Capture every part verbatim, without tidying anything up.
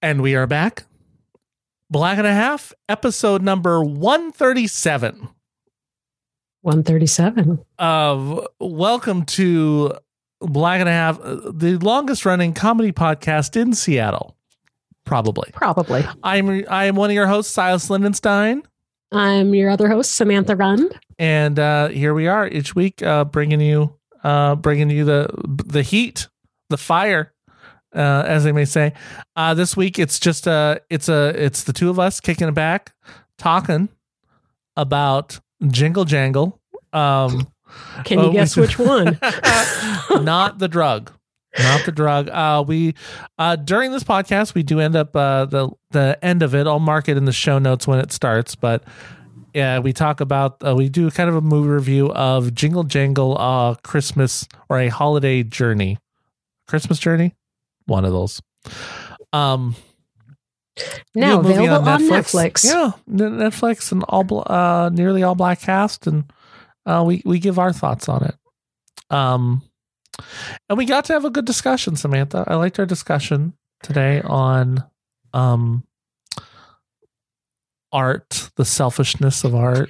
And we are back. Black and a Half, episode number one thirty-seven. one thirty-seven. Uh, welcome to Black and a Half, the longest running comedy podcast in Seattle. Probably. Probably. I'm I'm one of your hosts, Silas Lindenstein. I'm your other host, Samantha Rund. And uh, here we are each week, uh, bringing you uh, bringing you the the heat, the fire. Uh, as they may say, uh, this week it's just uh it's a it's the two of us kicking it back, talking about Jingle Jangle. Um, Can you uh, guess we, which one? Not the drug, not the drug. Uh, we uh during this podcast we do end up uh the the end of it. I'll mark it in the show notes when it starts, but yeah, we talk about uh, we do kind of a movie review of Jingle Jangle, uh, Christmas or a holiday journey, Christmas journey. One of those. Um, now available on Netflix. on Netflix. Yeah, Netflix and all uh, nearly all black cast, and uh, we we give our thoughts on it. Um, and we got to have a good discussion, Samantha. I liked our discussion today on um art, the selfishness of art,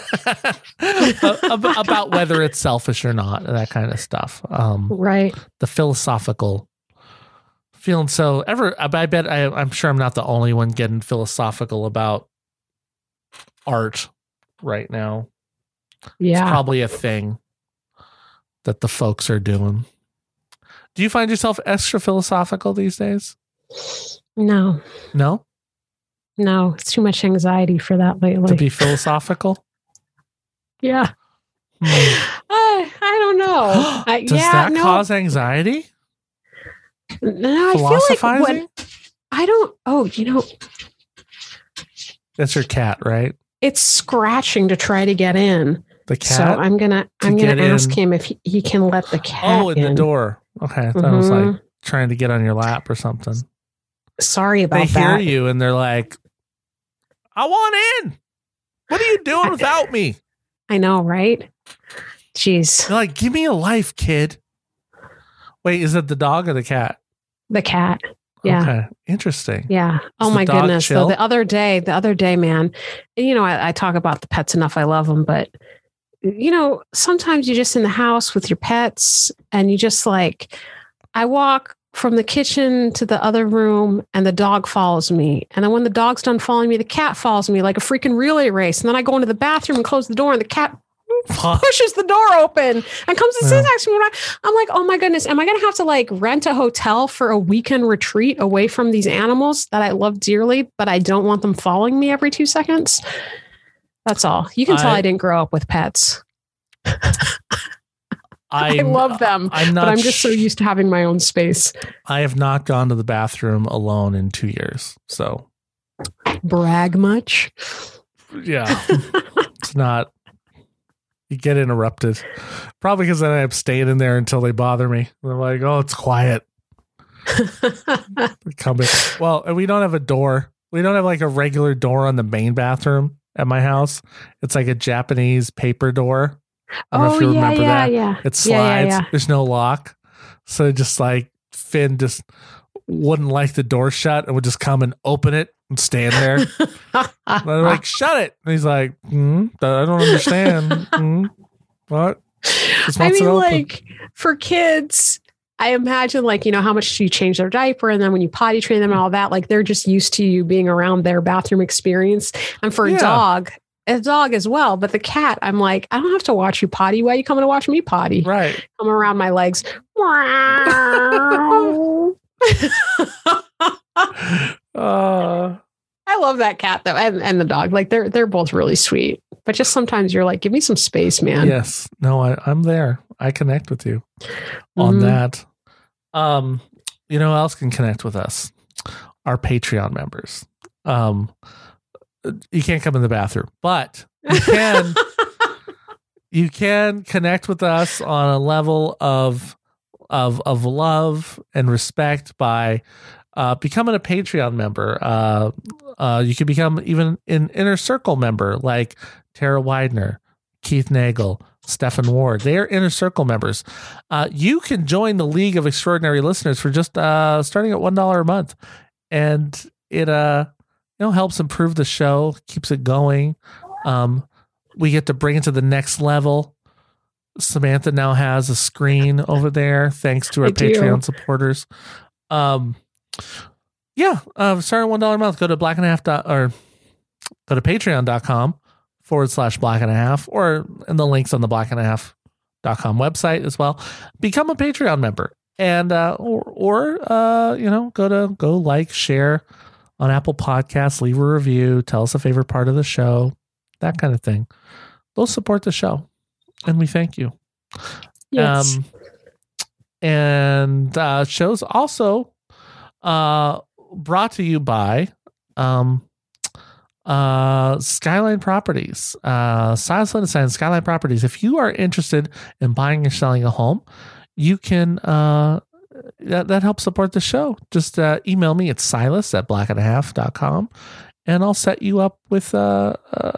about whether it's selfish or not, that kind of stuff. Um, right. The philosophical. Feeling so ever, I bet I, I'm sure I'm not the only one getting philosophical about art right now. Yeah. It's probably a thing that the folks are doing. Do you find yourself extra philosophical these days? No. No? No, it's too much anxiety for that lately. To be philosophical? Yeah. Hmm. I, I don't know. I, Does yeah, that no. cause anxiety? No, I feel like what, I don't. Oh, you know, that's your cat, right? It's scratching to try to get in. The cat. So I'm gonna, I'm gonna ask in. him if he, he can let the cat. Oh, in, in the door. Okay, I thought mm-hmm. it was like trying to get on your lap or something. Sorry about they that. They hear you and they're like, "I want in. What are you doing without me?" I know, right? Jeez. They're like, "Give me a life, kid." Wait, is it the dog or the cat? The cat. Yeah. Okay. Interesting. Yeah. Oh Is my goodness. chill? So the other day, the other day, man, you know, I, I talk about the pets enough. I love them, but you know, sometimes you're just in the house with your pets and you just like, I walk from the kitchen to the other room and the dog follows me. And then when the dog's done following me, the cat follows me like a freaking relay race. And then I go into the bathroom and close the door and the cat pushes the door open and comes and sits next to me. I'm like, oh my goodness, am I going to have to like rent a hotel for a weekend retreat away from these animals that I love dearly, but I don't want them following me every two seconds? That's all. You can tell I, I didn't grow up with pets. I love them, I'm not but I'm just so used to having my own space. I have not gone to the bathroom alone in two years. So brag much? Yeah. It's not. You get interrupted. Probably because then I'm staying in there until they bother me. They're like, oh, it's quiet. Coming. Well, and we don't have a door. We don't have like a regular door on the main bathroom at my house. It's like a Japanese paper door. I don't oh, know if you yeah, remember yeah, that. Yeah. It slides. Yeah, yeah, yeah. There's no lock. So just like Finn just wouldn't like the door shut and would just come and open it and stand there. And I'm like, shut it. And he's like, mm, I don't understand. mm, what? I mean, like for kids, I imagine like, you know, how much you change their diaper and then when you potty train them and all that, like they're just used to you being around their bathroom experience. And for a yeah. dog, a dog as well. But the cat, I'm like, I don't have to watch you potty. Why are you coming to watch me potty? Right. Come around my legs. uh, I love that cat though, and, and the dog. Like they're they're both really sweet. But just sometimes you're like, give me some space, man. Yes. No, I, I'm there. I connect with you on mm-hmm. that. Um, you know who else can connect with us? Our Patreon members. Um, you can't come in the bathroom, but you can you can connect with us on a level of of of love and respect by uh, becoming a Patreon member. Uh, uh, you can become even an inner circle member like Tara Widener, Keith Nagel, Stephen Ward. They are inner circle members. Uh, you can join the League of Extraordinary Listeners for just uh, starting at one dollar a month. and it uh you know helps improve the show, keeps it going. Um, we get to bring it to the next level. Samantha now has a screen over there thanks to our I do. Patreon supporters. Um, yeah, uh, start at one dollar a month. Go to black and a half dot, or go to patreon.com forward slash black and a half, or in the links on the black and a half dot com website as well. Become a Patreon member, and uh, or or uh, you know go to go like, share on Apple Podcasts, leave a review, tell us a favorite part of the show, that kind of thing. Those support the show, and we thank you. Yes. Um, and uh, shows also uh, brought to you by um, uh, Skyline Properties, uh, Silas Lindenstein, Skyline Properties. If you are interested in buying or selling a home, you can. Uh, that, that helps support the show. Just uh, email me at silas at black and a half dot com, and I'll set you up with uh,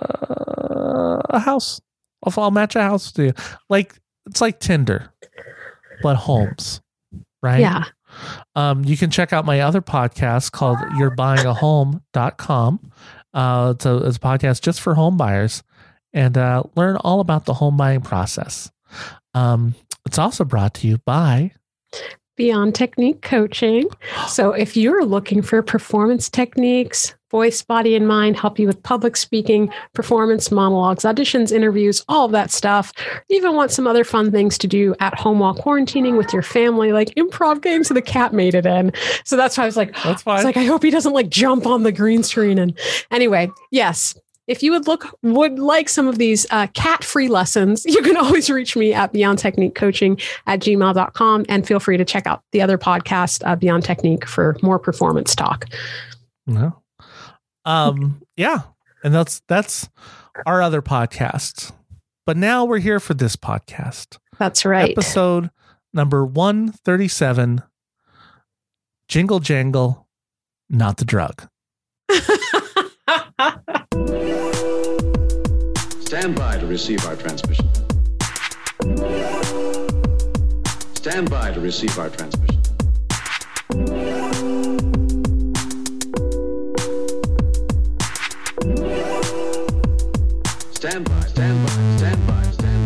uh, a house. I'll, I'll match a house to you. Like it's like Tinder, but homes, right? Yeah. Um, you can check out my other podcast called you're buying a home dot com. Uh, it's, a, it's a podcast just for home buyers, and uh, learn all about the home buying process. Um, it's also brought to you by Beyond Technique Coaching. So if you're looking for performance techniques, voice, body, and mind, help you with public speaking, performance, monologues, auditions, interviews, all of that stuff. You even want some other fun things to do at home while quarantining with your family, like improv games. So the cat made it in. So that's why I was like, that's fine. I was like, I hope he doesn't like jump on the green screen. And anyway, yes. If you would look, would like some of these uh, cat-free lessons, you can always reach me at beyond technique coaching at gmail dot com, and feel free to check out the other podcast, uh, Beyond Technique, for more performance talk. No. Um, yeah. And that's, that's our other podcast, but now we're here for this podcast. That's right. Episode number one thirty-seven, Jingle Jangle, Not the Drug. Stand by to receive our transmission. Stand by to receive our transmission. Stand by, stand by, stand by, stand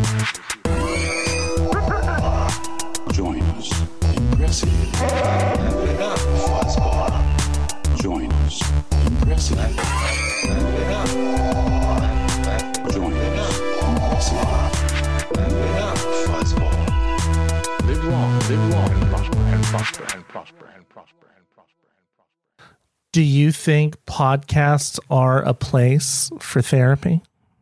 by. Join us. Impressive. Fuzzball. Join us. Impressive. Join us. Fuzzball. Live long, live long, and prosper, and prosper, and prosper, and prosper, and prosper, and prosper. Do you think podcasts are a place for therapy?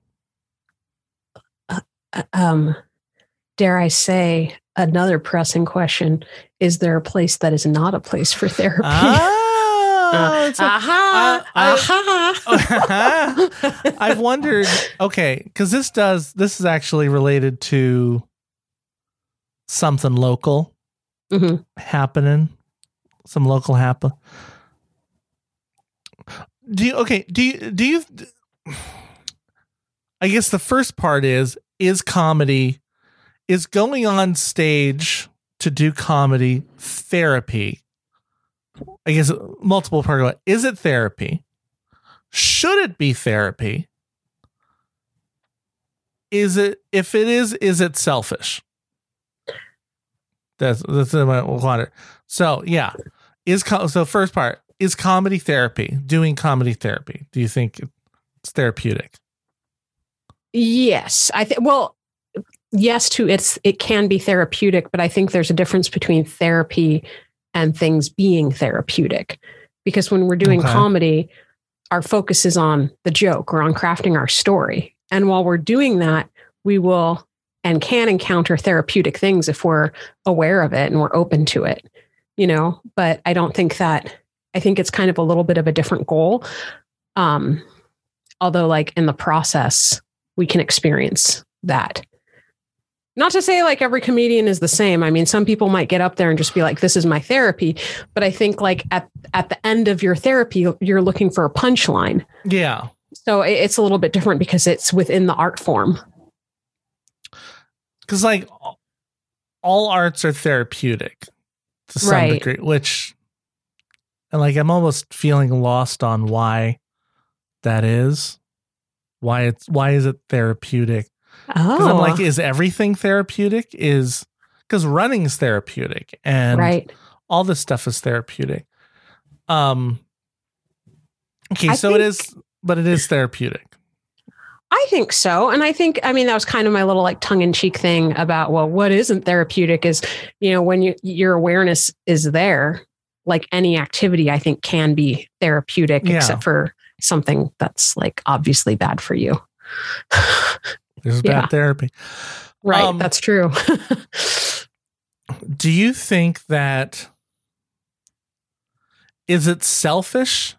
Um, dare I say, another pressing question: is there a place that is not a place for therapy? Ah, uh, aha, I, I, aha. I've wondered. Okay, because this does this is actually related to something local Mm-hmm. happening. Some local happen. Do you okay? Do you do you? I guess the first part is is comedy, is going on stage to do comedy therapy? I guess multiple part of it. Is it therapy? Should it be therapy? Is it, if it is, is it selfish? That's that's my water. So yeah, is so first part, is comedy therapy? Doing comedy therapy? Do you think it's therapeutic? Yes, I think. Well, yes, to it's it can be therapeutic, but I think there's a difference between therapy and things being therapeutic. Because when we're doing Okay. comedy, our focus is on the joke or on crafting our story. And while we're doing that, we will and can encounter therapeutic things if we're aware of it and we're open to it, you know. But I don't think that. I think it's kind of a little bit of a different goal. Um, although, like in the process, we can experience that. Not to say like every comedian is the same. I mean, some people might get up there and just be like, this is my therapy. But I think like at, at the end of your therapy, you're looking for a punchline. Yeah. So it's a little bit different because it's within the art form. Because like all arts are therapeutic to some Right. degree, which And like, I'm almost feeling lost on why that is. Why it's, why is it therapeutic? Oh, Because I'm like, is everything therapeutic? Is, because running's therapeutic and right. all this stuff is therapeutic. Um, okay, I so think- it is, but it is therapeutic. I think so. And I think, I mean, that was kind of my little like tongue in cheek thing about, well, what isn't therapeutic is, you know, when you, your awareness is there, like any activity, I think can be therapeutic, Yeah. except for something that's like obviously bad for you. There's Yeah. bad therapy. Right. Um, That's true. Do you think that, is it selfish?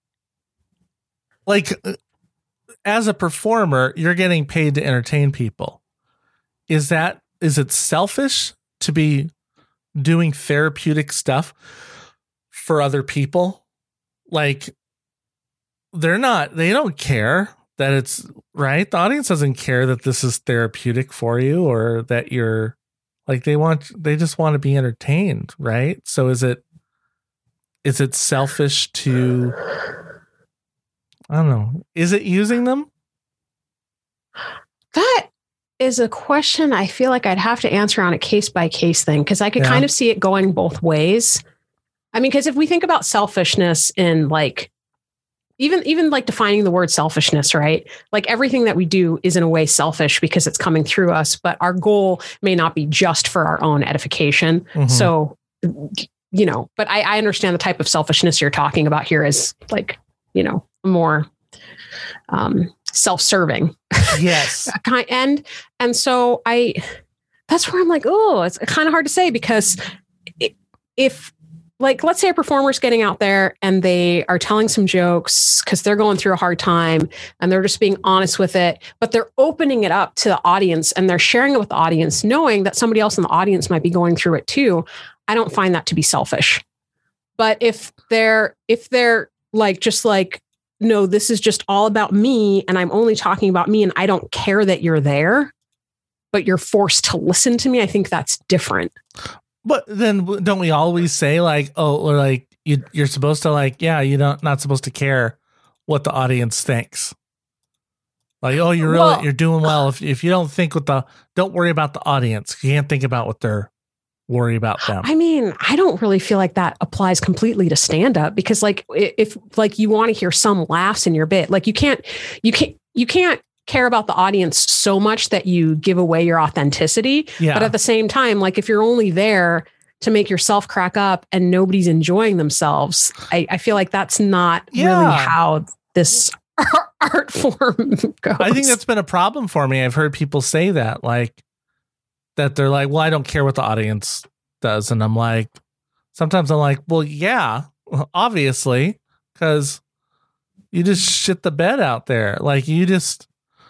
Like, uh, as a performer, you're getting paid to entertain people. Is that, is it selfish to be doing therapeutic stuff for other people? Like, they're not, they don't care that it's right. The audience doesn't care that this is therapeutic for you or that you're like, they want, they just want to be entertained. Right. So is it, is it selfish to, I don't know. Is it using them? That is a question I feel like I'd have to answer on a case by case thing, because I could Yeah. kind of see it going both ways. I mean, because if we think about selfishness in like, even even like defining the word selfishness, right? Like everything that we do is in a way selfish because it's coming through us, but our goal may not be just for our own edification. Mhm. So, you know, but I, I understand the type of selfishness you're talking about here is like, you know, more um, self-serving. Yes. kind and and so I that's where I'm like, oh, it's kind of hard to say, because if like, let's say a performer's getting out there and they are telling some jokes because they're going through a hard time and they're just being honest with it, but they're opening it up to the audience and they're sharing it with the audience, knowing that somebody else in the audience might be going through it too. I don't find that to be selfish. But if they're if they're like just like, no, this is just all about me and I'm only talking about me and I don't care that you're there, but you're forced to listen to me, I think that's different. But then don't we always say like, oh, or like you, you're supposed to like, yeah, you don't not supposed to care what the audience thinks. Like, oh, you're really, Well- you're doing well. If if you don't think what the, don't worry about the audience. You can't think about what they're worry about them. I mean, I don't really feel like that applies completely to stand up, because like i- if like you want to hear some laughs in your bit, like you can't, you can't, you can't care about the audience so much that you give away your authenticity. Yeah. But at the same time, like if you're only there to make yourself crack up and nobody's enjoying themselves, I, I feel like that's not Yeah. really how this art form goes. I think that's been a problem for me. I've heard people say that, like, that they're like, well, I don't care what the audience does. And I'm like, sometimes I'm like, well, yeah, obviously, because you just shit the bed out there. Like, you just,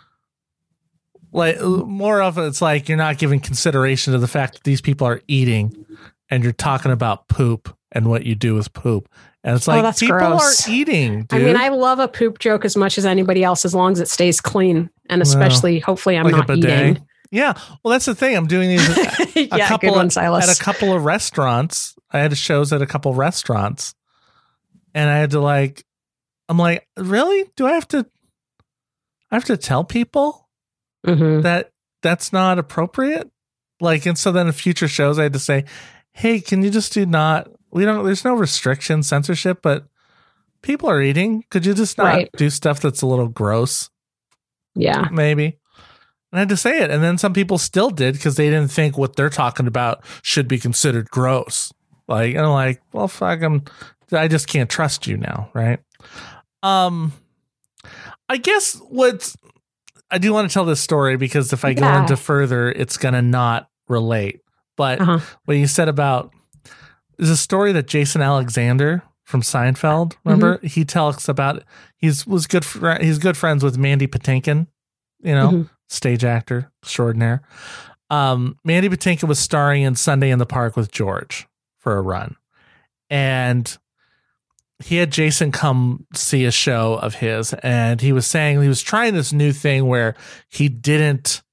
like, more of it's like you're not giving consideration to the fact that these people are eating and you're talking about poop and what you do with poop. And it's Oh, like, that's people gross. are eating, dude. I mean, I love a poop joke as much as anybody else, as long as it stays clean. And especially, hopefully, I'm Like a not bidet. eating. Yeah. Well, that's the thing. I'm doing these a yeah, couple good one, of- Silas. at a couple of restaurants. I had shows at a couple of restaurants, and I had to like, I'm like, really? Do I have to? I have to tell people Mhm. that that's not appropriate. Like, and so then in future shows, I had to say, hey, can you just do not? We don't. There's no restriction, censorship, but people are eating. Could you just not Right. do stuff that's a little gross? Yeah. Maybe. And I had to say it. And then some people still did because they didn't think what they're talking about should be considered gross. Like, and I'm like, well, fuck, I'm, I just can't trust you now. Right. Um, I guess what's, I do want to tell this story because if I go Yeah. into further, it's going to not relate. But Uh-huh. what you said about, there's a story that Jason Alexander from Seinfeld, remember? He tells about, he's was good, fr- he's good friends with Mandy Patinkin, you know, Mhm. stage actor extraordinaire. Um, Mandy Patinkin was starring in Sunday in the Park with George for a run. And he had Jason come see a show of his, and he was saying he was trying this new thing where he didn't,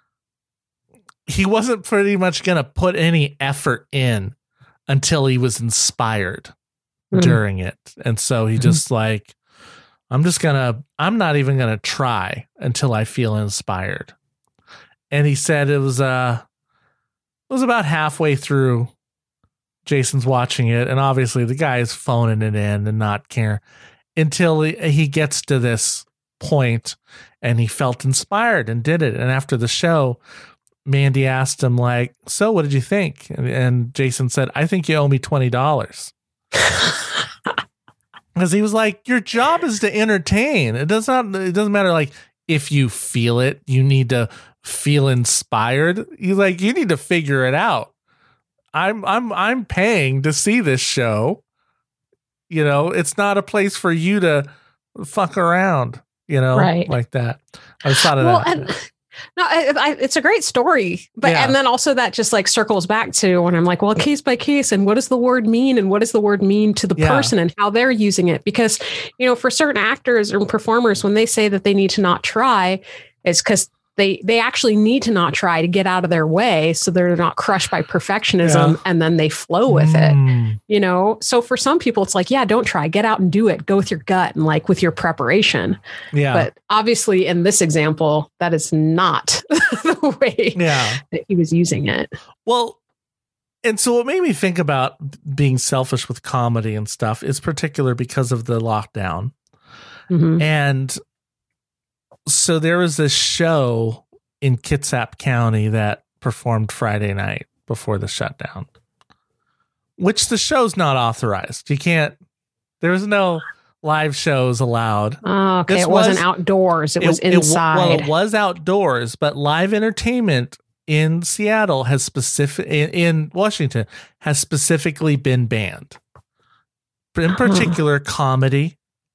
he wasn't pretty much going to put any effort in until he was inspired. Mhm. during it. And so he just like, I'm just gonna, I'm not even gonna try until I feel inspired. And he said it was, uh, it was about halfway through. Jason's watching it, and obviously the guy is phoning it in and not care until he, he gets to this point and he felt inspired and did it. And after the show, Mandy asked him like, so what did you think? And, and Jason said, I think you owe me twenty dollars. Because he was like, your job is to entertain. It does not, it doesn't matter like if you feel it, you need to feel inspired. You like, you need to figure it out. I'm I'm I'm paying to see this show. You know, it's not a place for you to fuck around, you know, Right. like that. I just thought of Well, that. and no, I, I, it's a great story, but Yeah. and then also that just like circles back to when I'm like, well, case by case, and what does the word mean, and what does the word mean to the Yeah. person, and how they're using it? Because you know, for certain actors and performers, when they say that they need to not try, it's because they they actually need to not try to get out of their way, so they're not crushed by perfectionism, Yeah. and then they flow with it. Mm, You know, so for some people, it's like, yeah, don't try, get out and do it, go with your gut and like with your preparation. yeah. But obviously, in this example, that is not the way yeah. that he was using it. Well, and so what made me think about being selfish with comedy and stuff is particular because of the lockdown. Mhm. And so there was this show in Kitsap County that performed Friday night before the shutdown, which the show's not authorized. You can't, there was no live shows allowed. Oh, okay, This it wasn't was- outdoors; it, was wa- inside. well, it was outdoors, but live entertainment in Seattle has specific in, in Washington has specifically been banned. In Huh. particular, comedy.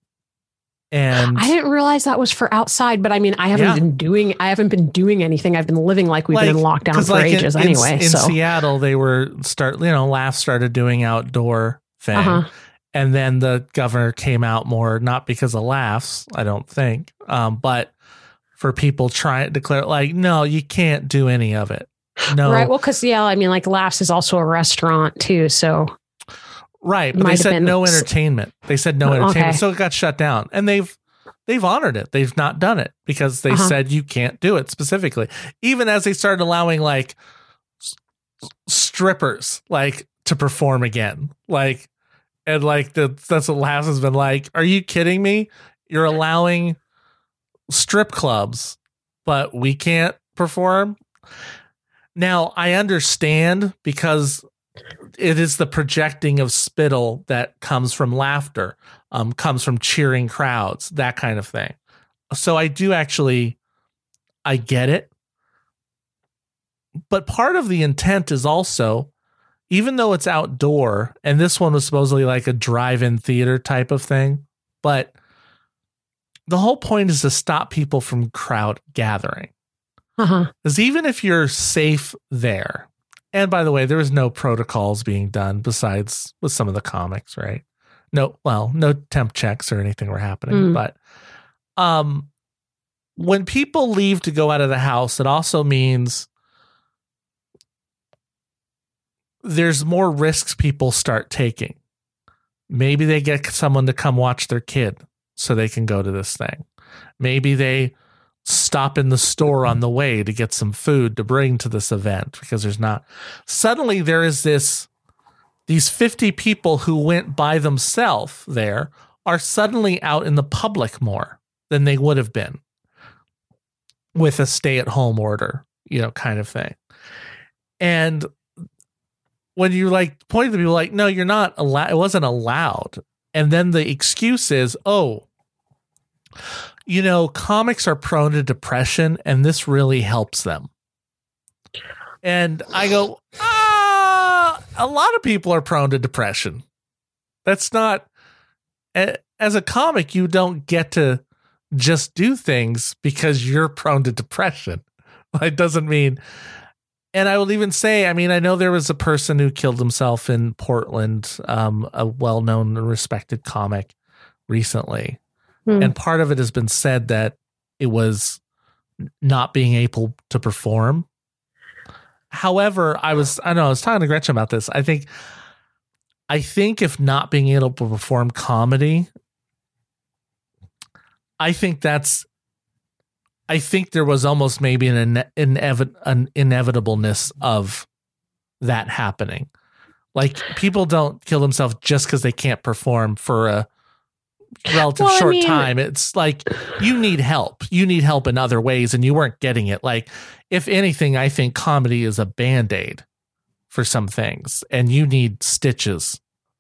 And I didn't realize that was for outside, but I mean, I haven't Yeah. been doing, I haven't been doing anything. I've been living like we've been in Like, lockdown 'cause, for like, in- ages in, anyway. In so, Seattle, they were start, you know, Laugh started doing outdoor thing. uh-huh. And then the governor came out more, not because of Laughs, I don't think, um, but for people trying to declare, like, no, you can't do any of it. No. Right. Well, because yeah, I mean, like Laughs is also a restaurant too. So Right. But might they have said been- no entertainment. They said no Oh, entertainment. okay. So it got shut down. And they've they've honored it. They've not done it because they Uh-huh. said you can't do it specifically. Even as they started allowing like s- strippers like to perform again. Like and like the that's what Laughs has been like. Are you kidding me? You're allowing strip clubs, but we can't perform. Now I understand because it is the projecting of spittle that comes from laughter, um, comes from cheering crowds, that kind of thing. So I do actually, I get it. But part of the intent is also, even though it's outdoor, and this one was supposedly like a drive-in theater type of thing, but the whole point is to stop people from crowd gathering. uh-huh. Because even if you're safe there, and by the way, there was no protocols being done besides with some of the comics, right? No, well, no temp checks or anything were happening. Mm. But um, when people leave to go out of the house, it also means there's more risks people start taking. Maybe they get someone to come watch their kid so they can go to this thing. Maybe they stop in the store on the way to get some food to bring to this event because there's not. Suddenly there is this, these fifty people who went by themselves there are suddenly out in the public more than they would have been with a stay at home order, you know, kind of thing. And when you like point to people like, no, you're not allowed, it wasn't allowed. And then the excuse is, oh, you know, comics are prone to depression and this really helps them. And I go, ah, a lot of people are prone to depression. That's not, as a comic, you don't get to just do things because you're prone to depression. It doesn't mean, and I will even say, I mean, I know there was a person who killed himself in Portland, um, a well-known and respected comic recently. Hmm. And part of it has been said that it was not being able to perform. However, I was, I don't know, I was talking to Gretchen about this. I think, I think if not being able to perform comedy, I think that's, I think there was almost maybe an, ine- inevi- an inevitableness of that happening. Like, people don't kill themselves just because they can't perform for a relative Well, I short mean- time. It's like, you need help. You need help in other ways, and you weren't getting it. Like, if anything, I think comedy is a Band-Aid for some things, and you need stitches.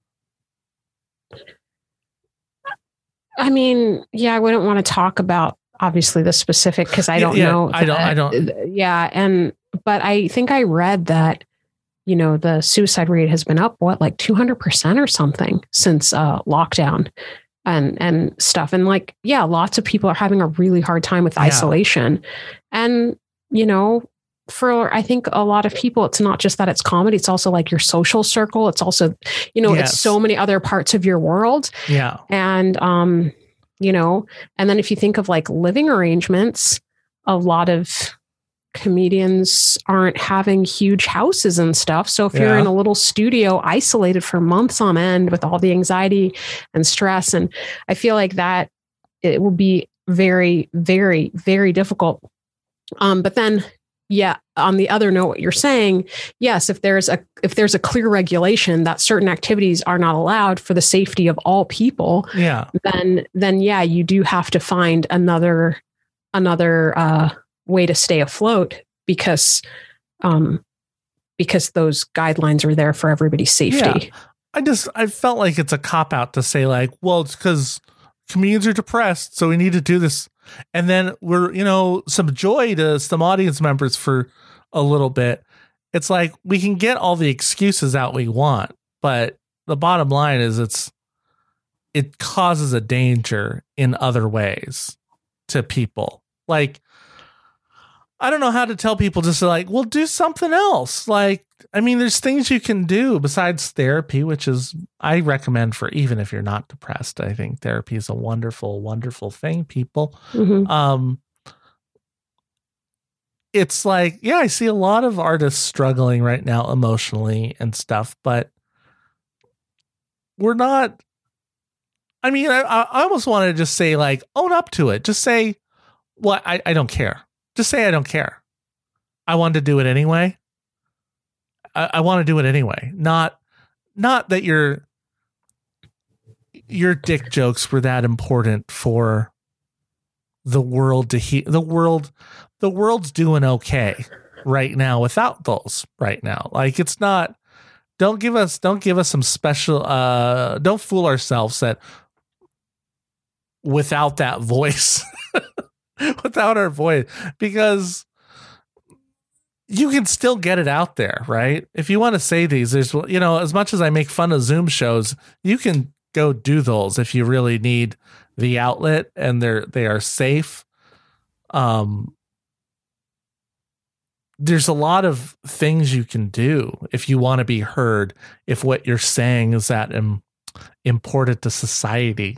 I mean, yeah, I wouldn't want to talk about obviously the specific because I Yeah, don't yeah, know. I don't- I that- don't- Yeah, and but I think I read that, you know, the suicide rate has been up what, like two hundred percent or something since uh, lockdown and and stuff. And like, yeah, lots of people are having a really hard time with Yeah. isolation, and you know. For I think a lot of people, it's not just that it's comedy, it's also like your social circle. It's also, you know, Yes. it's so many other parts of your world. Yeah. And, um, you know, and then if you think of like living arrangements, a lot of comedians aren't having huge houses and stuff. So if you're Yeah. in a little studio isolated for months on end with all the anxiety and stress, and I feel like that it will be very, very, very difficult. Um, but then, yeah, on the other note, what you're saying, yes, if there's a if there's a clear regulation that certain activities are not allowed for the safety of all people, Yeah. then then yeah, you do have to find another another uh, way to stay afloat because um, because those guidelines are there for everybody's safety. I just, I felt like it's a cop out to say like, well, it's because comedians are depressed, so we need to do this. And then we're, you know, some joy to some audience members for a little bit. It's like, we can get all the excuses out we want, but the bottom line is it's, it causes a danger in other ways to people. Like, I don't know how to tell people just to like, well, do something else. Like, I mean, there's things you can do besides therapy, which is, I recommend for even if you're not depressed. I think therapy is a wonderful, wonderful thing, people. Mhm. Um, it's like, yeah, I see a lot of artists struggling right now emotionally and stuff, but we're not, I mean, I, I almost want to just say like, own up to it. Just say, well, I, I don't care. Just say, I don't care. I wanted to do it anyway. I, I want to do it anyway. Not, not that your, your dick jokes were that important for the world to hear. The world, the world's doing okay right now without those right now. Like, it's not, don't give us, don't give us some special, uh, don't fool ourselves that without that voice, without our voice, because you can still get it out there, right? If you want to say these, there's, you know, as much as I make fun of Zoom shows, you can go do those if you really need the outlet and they're, they are safe. Um, there's a lot of things you can do if you want to be heard, if what you're saying is that im- important to society.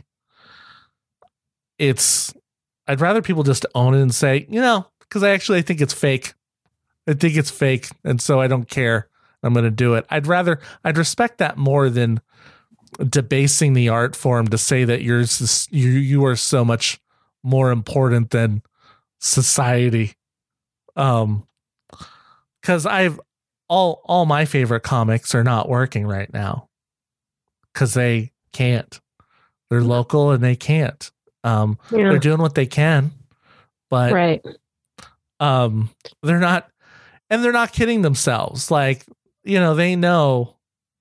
It's, I'd rather people just own it and say, you know, because I actually think it's fake. I think it's fake, and so I don't care. I'm going to do it. I'd rather, I'd respect that more than debasing the art form to say that yours is, you you are so much more important than society. Um, because I've all all my favorite comics are not working right now because they can't. They're local and they can't. Um, Yeah. they're doing what they can, but Right. um, they're not, and they're not kidding themselves. Like, you know, they know.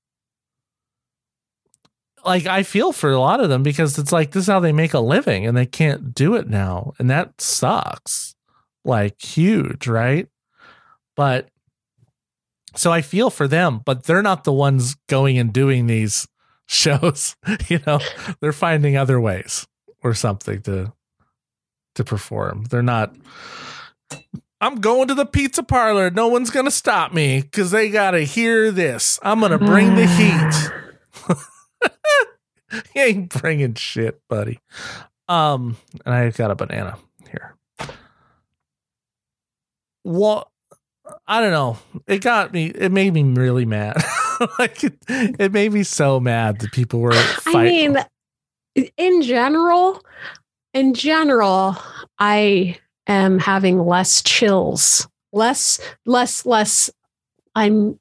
Like, I feel for a lot of them because it's like, this is how they make a living and they can't do it now. And that sucks. Like, huge, right? But so I feel for them, but they're not the ones going and doing these shows. You know, they're finding other ways or something to to perform. They're not, I'm going to the pizza parlor. No one's going to stop me because they got to hear this. I'm going to bring the heat. He ain't bringing shit, buddy. Um, and I got a banana here. What? I don't know. It got me. It made me really mad. like it, it made me so mad that people were fighting. I mean, in general, in general, I am having less chills, less, less, less. I'm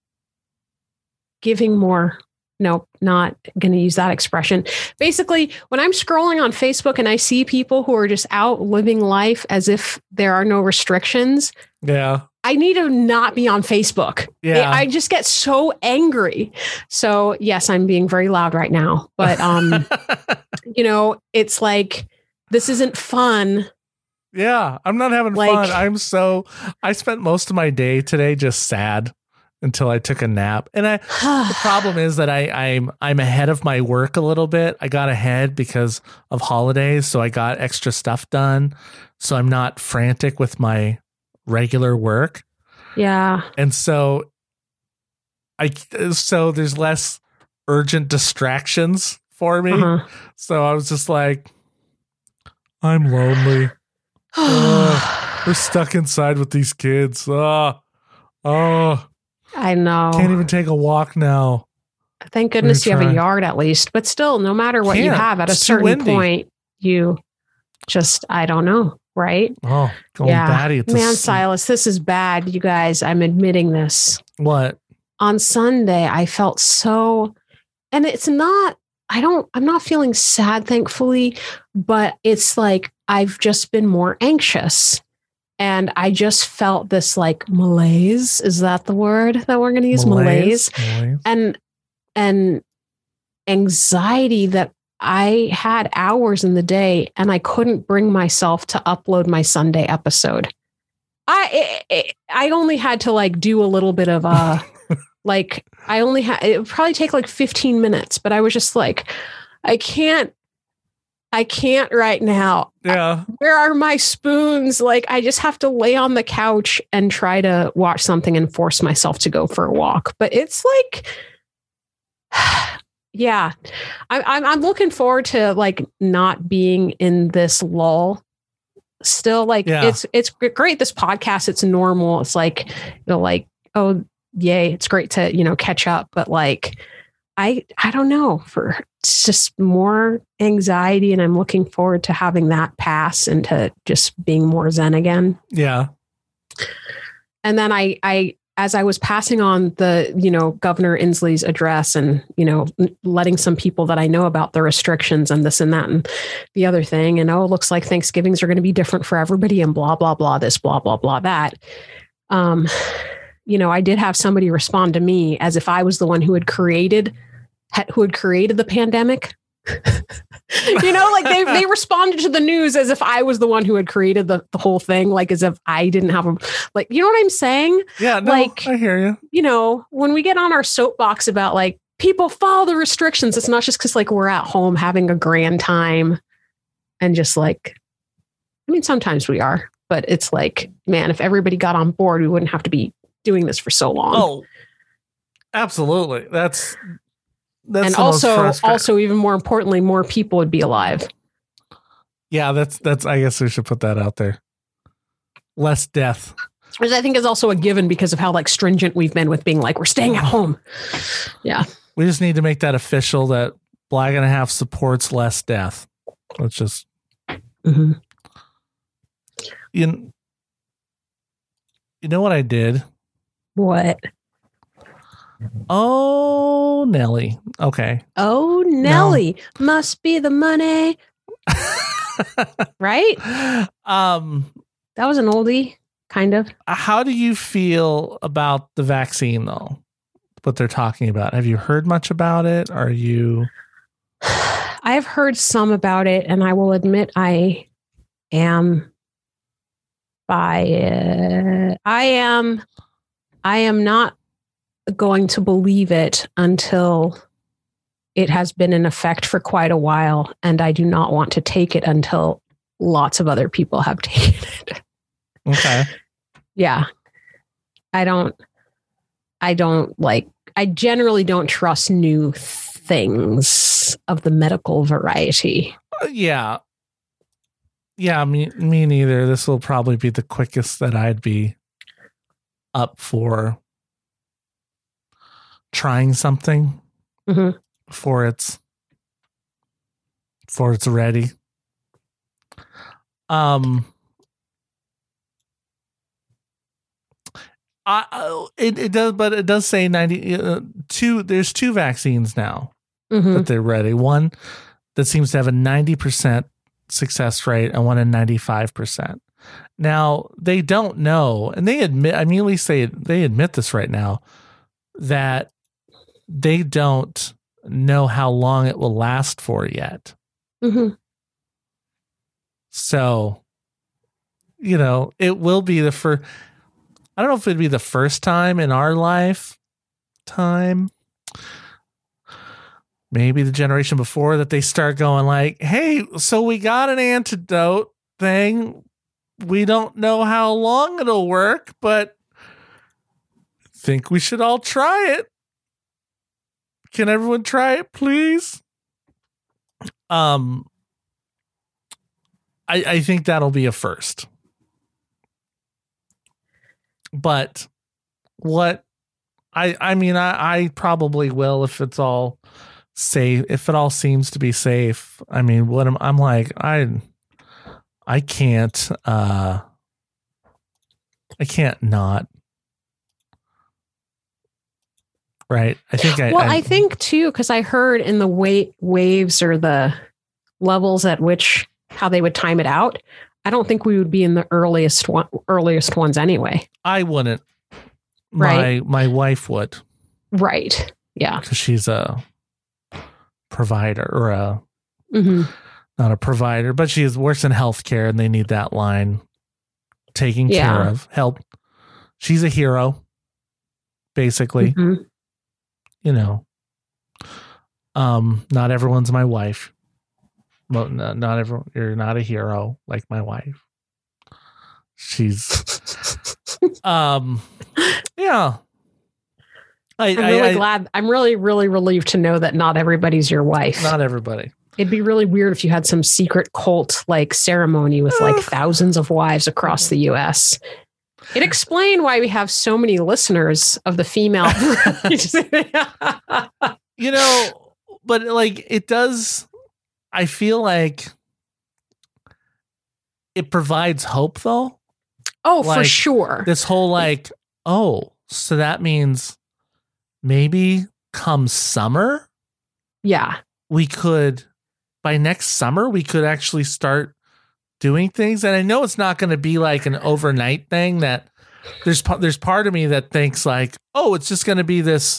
giving more. No, not going to use that expression. Basically, when I'm scrolling on Facebook and I see people who are just out living life as if there are no restrictions. Yeah. I need to not be on Facebook. Yeah. I just get so angry. So yes, I'm being very loud right now, but, um, you know, it's like, this isn't fun. Yeah. I'm not having Like- fun. I'm so, I spent most of my day today just sad until I took a nap. And I, the problem is that I, I'm, I'm ahead of my work a little bit. I got ahead because of holidays. So I got extra stuff done. So I'm not frantic with my regular work. Yeah. And so I so there's less urgent distractions for me. Uh-huh. So I was just like, I'm lonely. Ugh, we're stuck inside with these kids. Oh, oh, I know. can't even take a walk now. Thank goodness you have try. a yard at least. But still, no matter what you Can't. have, at a It's too certain windy. point, you just, I don't know, right? Oh, going yeah. batty. At the Man, s- Silas, this is bad, you guys. I'm admitting this. What? On Sunday, I felt so, and it's not, I don't, I'm not feeling sad, thankfully, but it's like I've just been more anxious. And I just felt this like malaise. Is that the word that we're going to use? Malaise. Malaise. And, and anxiety that I had hours in the day and I couldn't bring myself to upload my Sunday episode. I, it, it, I only had to like do a little bit of, uh, like I only had, it would probably take like fifteen minutes, but I was just like, I can't, I can't right now. Yeah. Where are my spoons? Like, I just have to lay on the couch and try to watch something and force myself to go for a walk. But it's like, yeah, I, I'm, I'm looking forward to like not being in this lull. Still, like, Yeah. it's, it's great. This podcast, it's normal. It's like, you know, like, oh, yay. It's great to, you know, catch up. But like, I, I don't know, for it's just more anxiety, and I'm looking forward to having that pass and to just being more zen again. Yeah. And then I, I, as I was passing on the, you know, Governor Inslee's address and, you know, letting some people that I know about the restrictions and this and that and the other thing, and oh, it looks like Thanksgivings are going to be different for everybody and blah, blah, blah, this, blah, blah, blah, that. Um, you know, I did have somebody respond to me as if I was the one who had created, had, who had created the pandemic. You know, like they they responded to the news as if I was the one who had created the, the whole thing, like as if I didn't have a, like, you know what I'm saying? Yeah. No, Like- I hear you. You know, when we get on our soapbox about like people follow the restrictions, it's not just because like we're at home having a grand time and just like, I mean, sometimes we are, but it's like, man, if everybody got on board, we wouldn't have to be doing this for so long. Oh, absolutely. That's, that's and the most also, frustrating- also, even more importantly, more people would be alive. yeah, that's, that's, I guess we should put that out there. Less death. Which I think is also a given because of how like stringent we've been with being like, we're staying at home. Yeah. We just need to make that official that Black and a Half supports less death. Let's just, Mm-hmm. you, you know what I did? What? Oh, Nelly. Okay. Oh, Nelly, must be the money. Right? Um, That was an oldie, kind of. how do you feel about the vaccine though? What they're talking about? Have you heard much about it? Are you I have heard some about it, and I will admit I am by uh, I am I am not going to believe it until it has been in effect for quite a while, and I do not want to take it until lots of other people have taken it. okay? Yeah. I don't I don't like I generally don't trust new things of the medical variety. Uh, yeah. Yeah, me, me neither. This will probably be the quickest that I'd be up for trying something Mm-hmm. before it's before it's ready. Um, I, I it, it does, but it does say ninety uh, two. There's two vaccines now Mm-hmm. that they're ready. One that seems to have a ninety percent success rate, and one in ninety-five percent. Now they don't know, and they admit. I mean, at least they they admit this right now, that they don't know how long it will last for yet. Mm-hmm. So, you know, it will be the first. I don't know if it'd be the first time in our lifetime, maybe the generation before, that they start going like, hey, so we got an antidote thing. We don't know how long it'll work, but think we should all try it. Can everyone try it, please? Um, I, I think that'll be a first. But what I I mean I, I probably will if it's all safe, if it all seems to be safe. I mean, what am I'm like I I can't uh I can't not. Right. I think I Well, I, I think too, because I heard in the weight waves or the levels at which how they would time it out. I don't think we would be in the earliest one, earliest ones anyway. I wouldn't. My Right. my wife would, Right. Yeah. because she's a provider or a Mm-hmm. not a provider, but she is, works in healthcare, and they need that line taken Yeah. care of. Help. She's a hero, basically. Mm-hmm. You know, um, not everyone's my wife. Well, no, not everyone. You're not a hero like my wife. She's, um, yeah. I, I'm I- really I- glad. I'm really, really relieved to know that not everybody's your wife. Not everybody. It'd be really weird if you had some secret cult like ceremony with like thousands of wives across the U S. It explained why we have so many listeners of the female. You know, but like it does, I feel like it provides hope though. Oh, for Like, sure. This whole like, oh, so that means maybe come summer, Yeah. we could, by next summer, we could actually start doing things. And I know it's not going to be like an overnight thing, that there's, pa- there's part of me that thinks like, oh, it's just going to be this.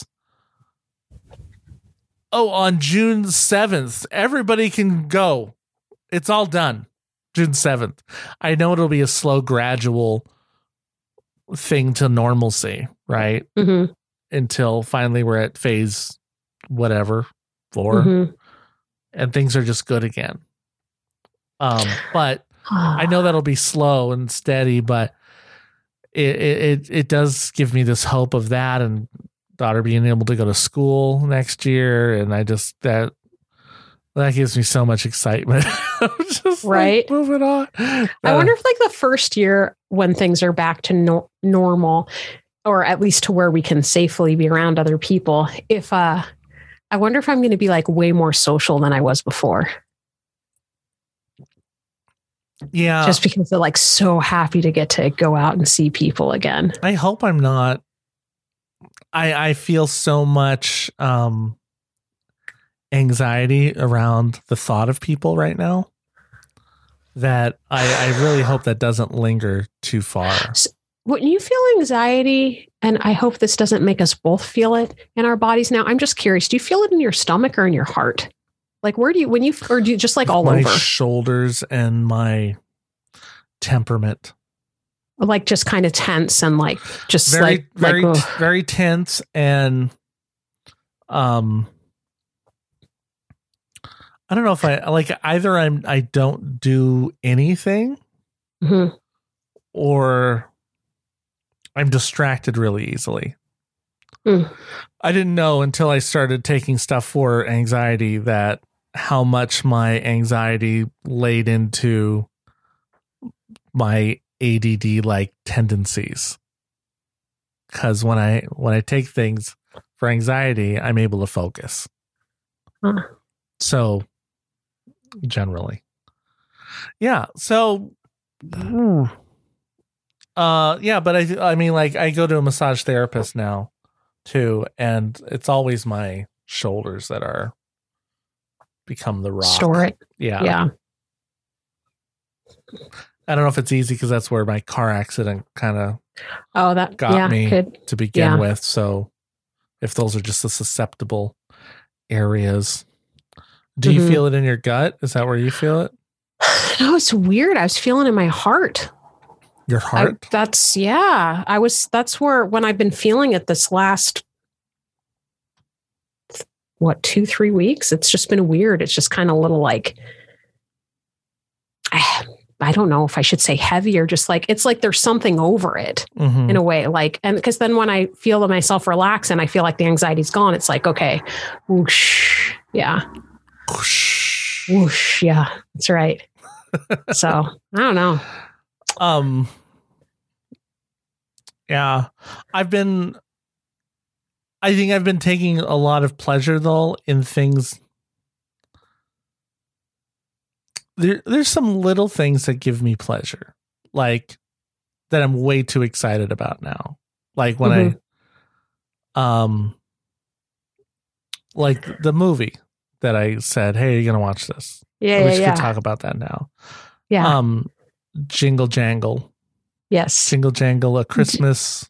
Oh, on June seventh, everybody can go. It's all done. June seventh. I know it'll be a slow, gradual thing to normalcy, right? Mm-hmm. Until finally we're at phase whatever, four, Mm-hmm. and things are just good again. Um, but I know that'll be slow and steady, but it, it it it does give me this hope of that, and daughter being able to go to school next year, and I just that that gives me so much excitement. I'm just Right. like, moving on. I Uh, wonder if like the first year when things are back to no- normal, or at least to where we can safely be around other people, if uh I wonder if I'm going to be like way more social than I was before, yeah, just because they're like so happy to get to go out and see people again. I hope I'm not. I I feel so much um anxiety around the thought of people right now that I, I really hope that doesn't linger too far. When you feel anxiety, and I hope this doesn't make us both feel it in our bodies now, I'm just curious, do you feel it in your stomach or in your heart? Like where do you, when you, or do you just like all my over? shoulders and my temperament. Like just kind of tense and like, just Very, like, very, like, ugh. very tense, and um I don't know if I like either I'm I don't do anything Mhm. or I'm distracted really easily. Mm. I didn't know until I started taking stuff for anxiety that how much my anxiety laid into my A D D like tendencies. because when I when I take things for anxiety, I'm able to focus. Huh. So generally, yeah. So, uh, yeah. But I I mean, like, I go to a massage therapist now too, and it's always my shoulders that are become the rock. Store it. Yeah. Yeah. I don't know if it's easy because that's where my car accident kind of Oh, that got yeah, me could. to begin yeah. with. So if those are just the susceptible areas, do you Mhm. feel it in your gut? Is that where you feel it? No, it's weird. I was feeling it in my heart. Your I, heart? that's yeah. I was. That's where when I've been feeling it this last what two three weeks. It's just been weird. It's just kind of a little like I don't know if I should say heavy or just like it's like there's something over it Mhm. in a way. Like and because then when I feel myself relax and I feel like the anxiety's gone, it's like okay, whoosh, yeah, Whoosh. whoosh, yeah, that's right. So I don't know. Um. Yeah, I've been. I think I've been taking a lot of pleasure though in things. There, there's some little things that give me pleasure, like that I'm way too excited about now. Like when Mhm. I, um, like the movie that I said, "Hey, you're gonna watch this." Yeah, we yeah, should yeah. talk about that now. yeah. Um, Jingle Jangle, yes. Jingle Jangle, a Christmas.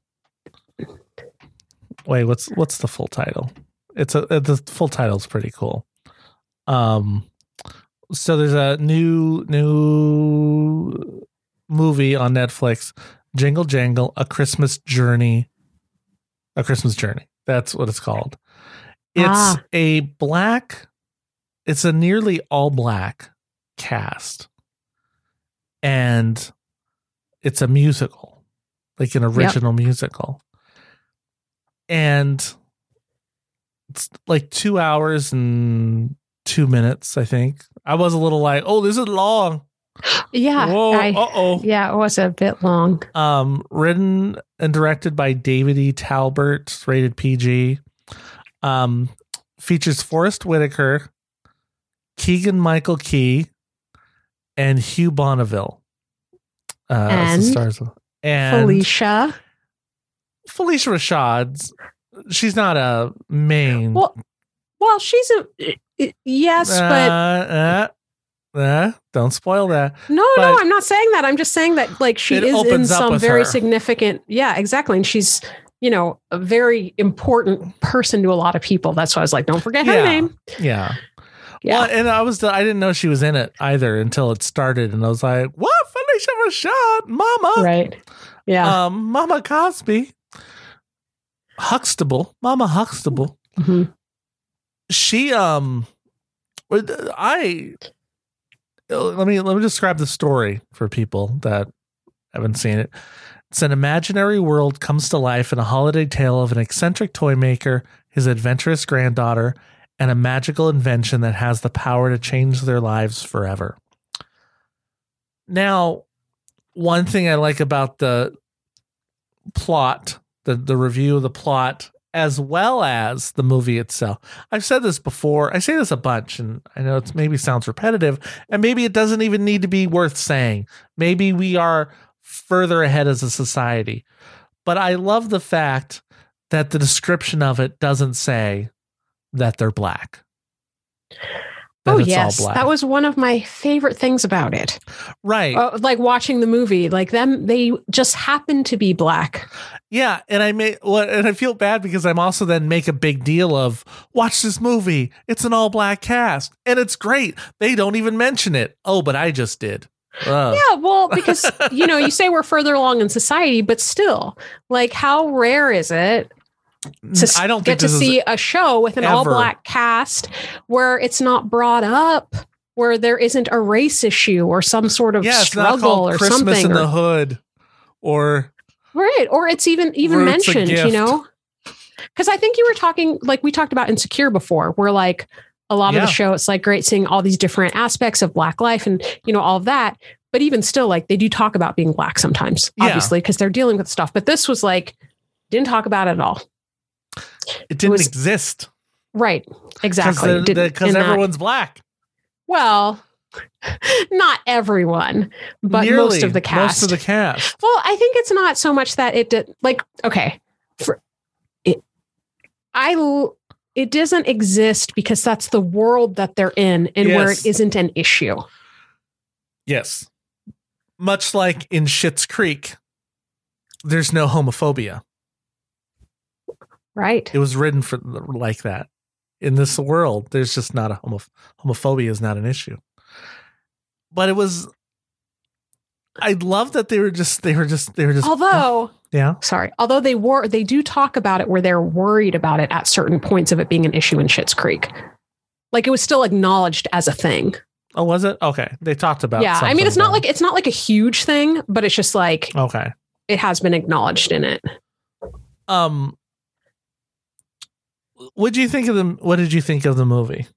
Wait, what's what's the full title? It's a the full title's pretty cool. Um, so there's a new new movie on Netflix, Jingle Jangle, a Christmas Journey. A Christmas Journey. That's what it's called. It's Ah. a black. It's a nearly all black cast, and it's a musical, like an original musical. And it's like two hours and two minutes, I think. I was a little like, oh, this is long. Yeah. Whoa, I- uh-oh. Yeah, it was a bit long. Um, written and directed by David E. Talbert, rated P G. Um, features Forrest Whitaker, Keegan Michael Key, and Hugh Bonneville. Uh, as the And stars of- and Felicia. Felicia Rashad. She's not a main. Well, well, she's a yes, uh, but uh, uh, don't spoil that. no, but no, I'm not saying that. I'm just saying that like she it is in opens up some with very her. significant. Yeah, exactly, and she's you know a very important person to a lot of people. That's why I was like, don't forget her Yeah. name. Yeah. Yeah, Well, and I was I didn't know she was in it either until it started, and I was like, "What, Felicia Rashad, Mama, right. Yeah. um, Mama Cosby, Huxtable, Mama Huxtable." Mhm. She, um, I let me let me describe the story for people that haven't seen it. It's an imaginary world comes to life in a holiday tale of an eccentric toy maker, his adventurous granddaughter, and a magical invention that has the power to change their lives forever. Now, one thing I like about the plot, the, the review of the plot, as well as the movie itself. I've said this before. I say this a bunch, and I know it maybe sounds repetitive, and maybe it doesn't even need to be worth saying. Maybe we are further ahead as a society. But I love the fact that the description of it doesn't say that they're black. That Oh it's yes, all black. that was one of my favorite things about it. Right. Uh, like watching the movie, like them, they just happen to be black. Yeah, and I may well, and I feel bad because I'm also then make a big deal of watch this movie. It's an all black cast, and it's great. They don't even mention it. Oh, but I just did. Ugh. Yeah, well, because you know, you say we're further along in society, but still, like, how rare is it to I don't get think to this see is a show with an ever- all-black cast where it's not brought up, where there isn't a race issue or some sort of yeah, it's not struggle called or Christmas something, in or, the Hood, or right? Or it's even even Roots a mentioned, you gift. know? Because I think you were talking, like we talked about Insecure before, where like a lot Yeah. of the show, it's like great seeing all these different aspects of Black life and you know all of that. But even still, like they do talk about being black sometimes, Yeah. obviously, because they're dealing with stuff. But this was like Didn't talk about it at all. It didn't was- exist. Right. Exactly. Didn't- Because in that- everyone's black. Well, not everyone, but Nearly, most of the cast. Most of the cast. Well, I think it's not so much that it did. Like, okay, for it, I l- it doesn't exist because that's the world that they're in, and where Yes. it isn't an issue. Yes. Much like in Schitt's Creek, there's no homophobia. Right. It was written for like that. In this world, there's just not a homo- homophobia is not an issue. But it was. I love that they were just they were just they were just. Although, yeah, sorry, although they were they do talk about it where they're worried about it at certain points of it being an issue in Schitt's Creek. Like it was still acknowledged as a thing. Oh, was it? Okay, they talked about. Yeah, I mean, something it's not about- like it's not like a huge thing, but it's just like Okay. it has been acknowledged in it. Um. What did you think of the? What did you think of the movie?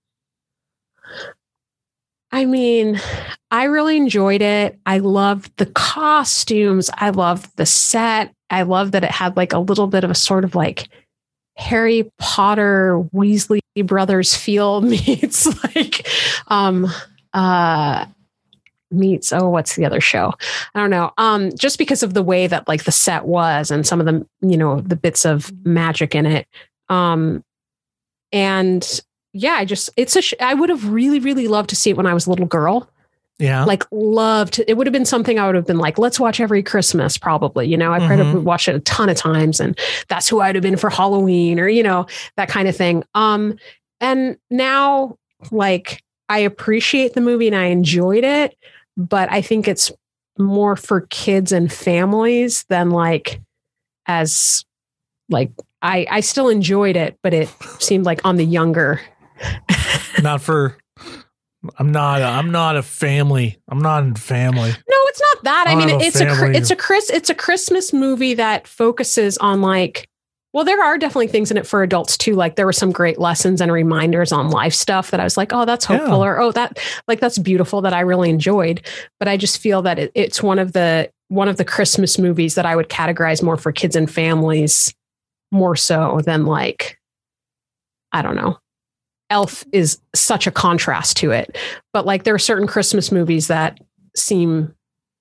I mean, I really enjoyed it. I loved the costumes. I loved the set. I loved that it had like a little bit of a sort of like Harry Potter Weasley brothers feel meets like um uh meets oh what's the other show? I don't know. Um just because of the way that like the set was and some of the, you know, the bits of magic in it. Um and yeah, I just, it's a, sh- I would have really, really loved to see it when I was a little girl. Yeah. Like loved, it would have been something I would have been like, let's watch every Christmas probably, you know, I probably Mhm. would watch it a ton of times and that's who I'd have been for Halloween or, you know, that kind of thing. Um, and now like I appreciate the movie and I enjoyed it, but I think it's more for kids and families than like as like, I, I still enjoyed it, but it seemed like on the younger. Not for. I'm not. A, I'm not a family. I'm not in family. No, it's not that. I I mean, have a it's a Chri- family. it's a Chris it's a Christmas movie that focuses on like. Well, there are definitely things in it for adults too. Like there were some great lessons and reminders on life stuff that I was like, oh, that's hopeful, Yeah. or oh, that like that's beautiful that I really enjoyed. But I just feel that it, it's one of the one of the Christmas movies that I would categorize more for kids and families, more so than like, I don't know. Elf is such a contrast to it, but like there are certain Christmas movies that seem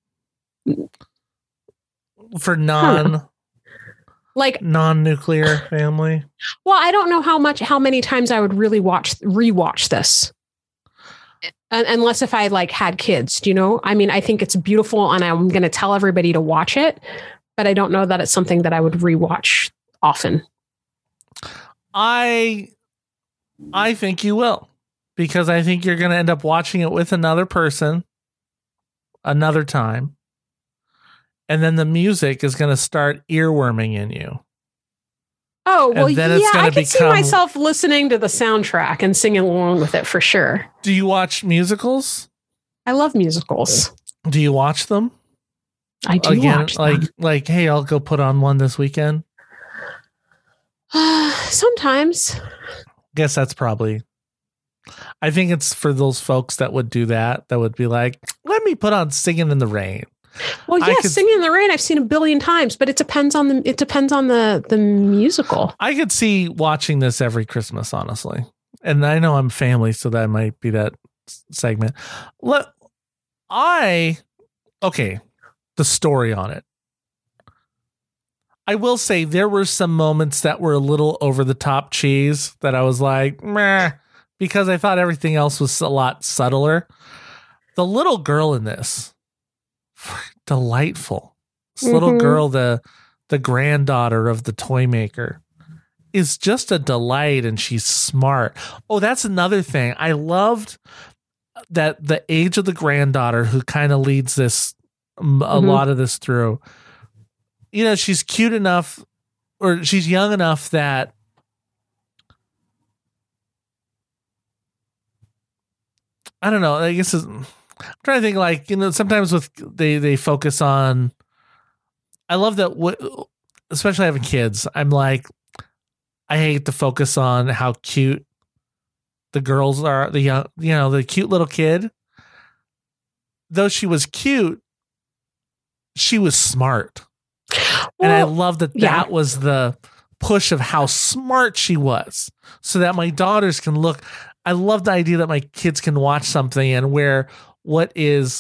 For non like, non-nuclear family. well, I don't know how much, how many times I would really watch, rewatch this. Un- Unless if I like had kids, do you know? I mean, I think it's beautiful and I'm going to tell everybody to watch it, but I don't know that it's something that I would rewatch often. I I think you will, because I think you're going to end up watching it with another person another time. And then the music is going to start earworming in you. Oh, well, And then yeah, it's gonna I can see become- myself listening to the soundtrack and singing along with it for sure. Do you watch musicals? I love musicals. Do you watch them? I do watch like them. like hey, I'll go put on one this weekend. Sometimes. Guess that's probably I think it's for those folks that would do that, that would be like, let me put on Singing in the Rain. Well, I yes, could- Singing in the Rain I've seen a billion times, but it depends on the it depends on the the musical. I could see watching this every Christmas, honestly. And I know I'm family, so that might be that s- segment. Let I okay, the story on it. I will say there were some moments that were a little over the top cheese that I was like, meh, because I thought everything else was a lot subtler. The little girl in this, delightful. This little Mhm. girl, the the granddaughter of the toy maker, is just a delight, and she's smart. Oh, that's another thing. I loved that the age of the granddaughter who kind of leads this um, a Mhm. lot of this through. You know, she's cute enough, or she's young enough that I don't know. I guess it's, I'm trying to think. Like, you know, sometimes with they they focus on. I love that. What, especially having kids, I'm like, I hate to focus on how cute the girls are. The young, you know, the cute little kid. Though she was cute, she was smart. and I Well, love that yeah. that was the push of how smart she was, so that my daughters can look. I love the idea that my kids can watch something and where what is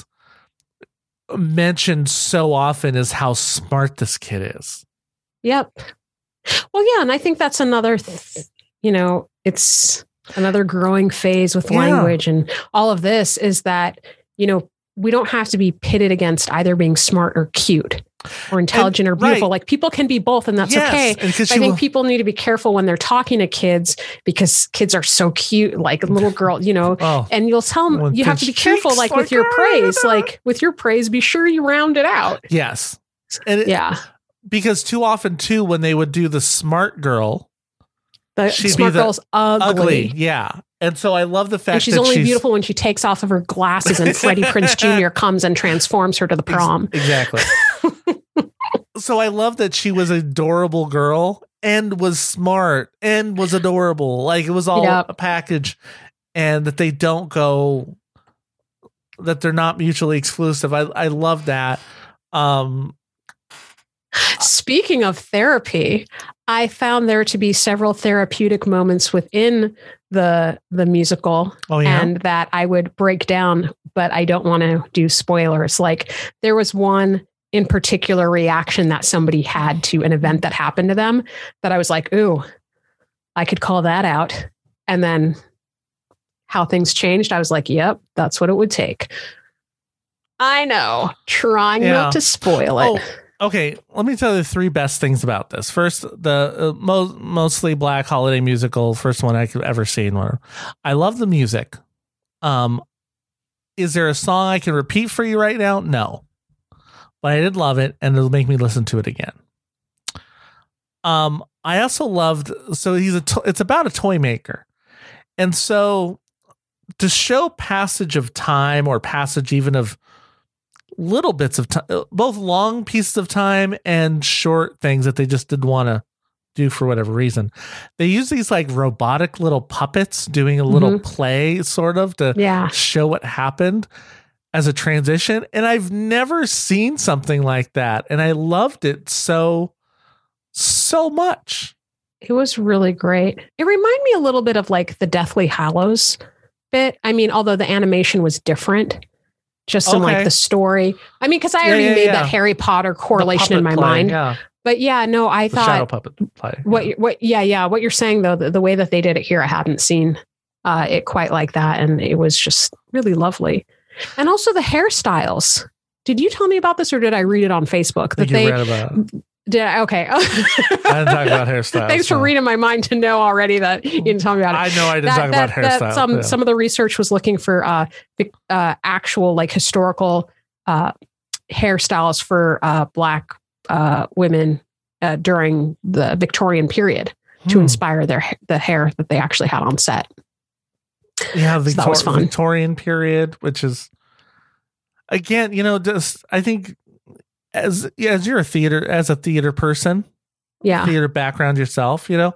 mentioned so often is how smart this kid is. Yep. Well, yeah, and I think that's another, th- you know, it's another growing phase with Yeah. language and all of this is that, you know, we don't have to be pitted against either being smart or cute or intelligent And- or beautiful. right. Like people can be both, and that's Yes, okay. and 'cause I she think will- people need to be careful when they're talking to kids because kids are so cute, like a little girl, you know, Oh, and you'll tell them When you have to be pinch careful, cheeks, like like, with your "Ah, praise, da, da." like with your praise, be sure you round it out. yes, and it, Yeah. because too often too when they would do the smart girl, The She'd be smart the girl's ugly. ugly, yeah, and so I love the fact And she's that only she's beautiful when she takes off of her glasses and Freddie Prinze Junior comes and transforms her to the Ex- prom. Exactly. So I love that she was an adorable girl and was smart and was adorable. Like it was all Yep. a package, and that they don't go, that they're not mutually exclusive. I I love that. Um, Speaking of therapy, I found there to be several therapeutic moments within the the musical, oh yeah, and that I would break down, but I don't want to do spoilers. Like there was one in particular reaction that somebody had to an event that happened to them that I was like, ooh, I could call that out. And then how things changed, I was like, yep, that's what it would take. I know, trying Yeah. not to spoil it. Oh, okay, let me tell you the three best things about this. First, the uh, mo- mostly black holiday musical, first one I could ever seen. One, I love the music. Um, is there a song I can repeat for you right now? No, but I did love it, and it'll make me listen to it again. Um, I also loved. So he's a. To- it's about a toy maker, and so to show passage of time or passage even of little bits of time, both long pieces of time and short things that they just didn't want to do for whatever reason. They use these like robotic little puppets doing a little Mhm. play sort of to Yeah. show what happened as a transition. And I've never seen something like that. And I loved it so, so much. It was really great. It reminded me a little bit of like the Deathly Hallows bit. I mean, although the animation was different, just in Okay. like the story. I mean, because I Yeah, already yeah, made yeah. that Harry Potter correlation The in my puppet play, mind. Yeah. But yeah, no, I The shadow thought puppet play. what yeah. you- what yeah yeah what you're saying though, the, the way that they did it here, I hadn't seen uh, it quite like that, and it was just really lovely. And also the hairstyles. Did you tell me about this, or did I read it on Facebook? I That think they you read about it. did. I, okay. I didn't talk about hairstyles. Thanks for so. reading my mind to know already that you didn't tell me about it. I know I didn't that, talk that, about that hairstyles. some yeah. some of the research was looking for uh, the, uh actual like historical uh hairstyles for uh black uh women uh, during the Victorian period to Hmm. inspire their ha- the hair that they actually had on set. Yeah, the So that was fun. Victorian period, which is again, you know, just I think as yeah, as you're a theater as a theater person, Yeah. theater background yourself, you know,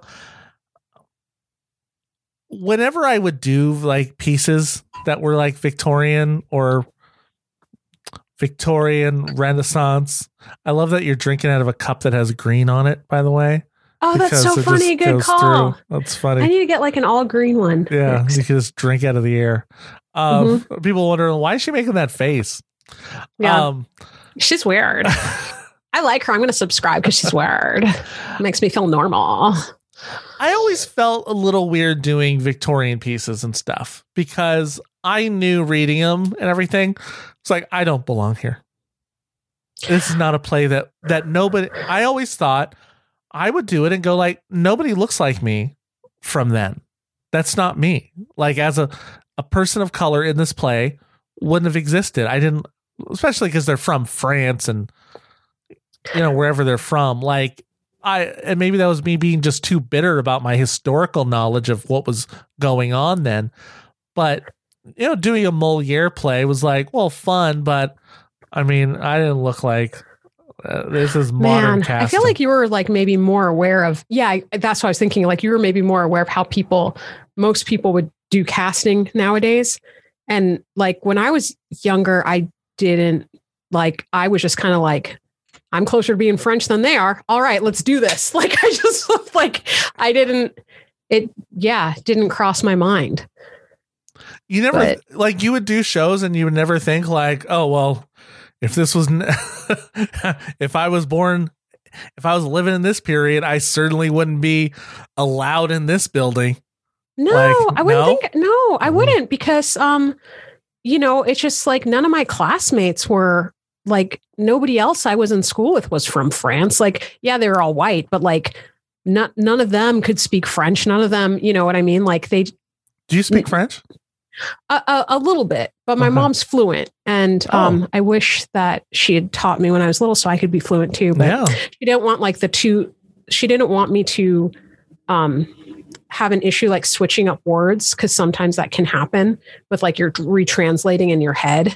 whenever I would do like pieces that were like Victorian or Victorian Renaissance, I love that you're drinking out of a cup that has green on it, by the way. Oh, that's because so it funny. just Good goes call. through. That's I funny. need to get like an all green one. Yeah, next. you can just drink out of the air. Um, Mm-hmm. People wonder why is she making that face. Yeah. Um, She's weird. I like her. I'm going to subscribe because she's weird. Makes me feel normal. I always felt a little weird doing Victorian pieces and stuff because I knew reading them and everything. It's like I don't belong here. This is not a play that that nobody. I always thought I would do it and go like nobody looks like me from then. That's not me. Like as a a person of color in this play wouldn't have existed. I didn't, especially because they're from France and you know wherever they're from. Like I and maybe that was me being just too bitter about my historical knowledge of what was going on then. But you know, doing a Moliere play was like, well, fun, but I mean, I didn't look like uh, this is modern Man, casting. I feel like you were like maybe more aware of, yeah, I- that's what I was thinking. Like you were maybe more aware of how people, most people would do casting nowadays. And like when I was younger, I didn't like, I was just kind of like, I'm closer to being French than they are. All right, let's do this. Like, I just like, I didn't, it, yeah, didn't cross my mind. You never, But- like, you would do shows and you would never think, like, oh, well, if this was, n- if I was born, if I was living in this period, I certainly wouldn't be allowed in this building. No, Like, I wouldn't no? think, no, I Mhm. wouldn't because, um, you know, it's just like none of my classmates were like, nobody else I was in school with was from France. Like, yeah, they were all white, but like, not, none of them could speak French. None of them, you know what I mean? Like they, Do you speak French? a, a, a little bit, but my Okay. mom's fluent. And Oh. um, I wish that she had taught me when I was little so I could be fluent too. But Yeah. she didn't want like the two, she didn't want me to um, have an issue like switching up words because sometimes that can happen with like you're retranslating in your head.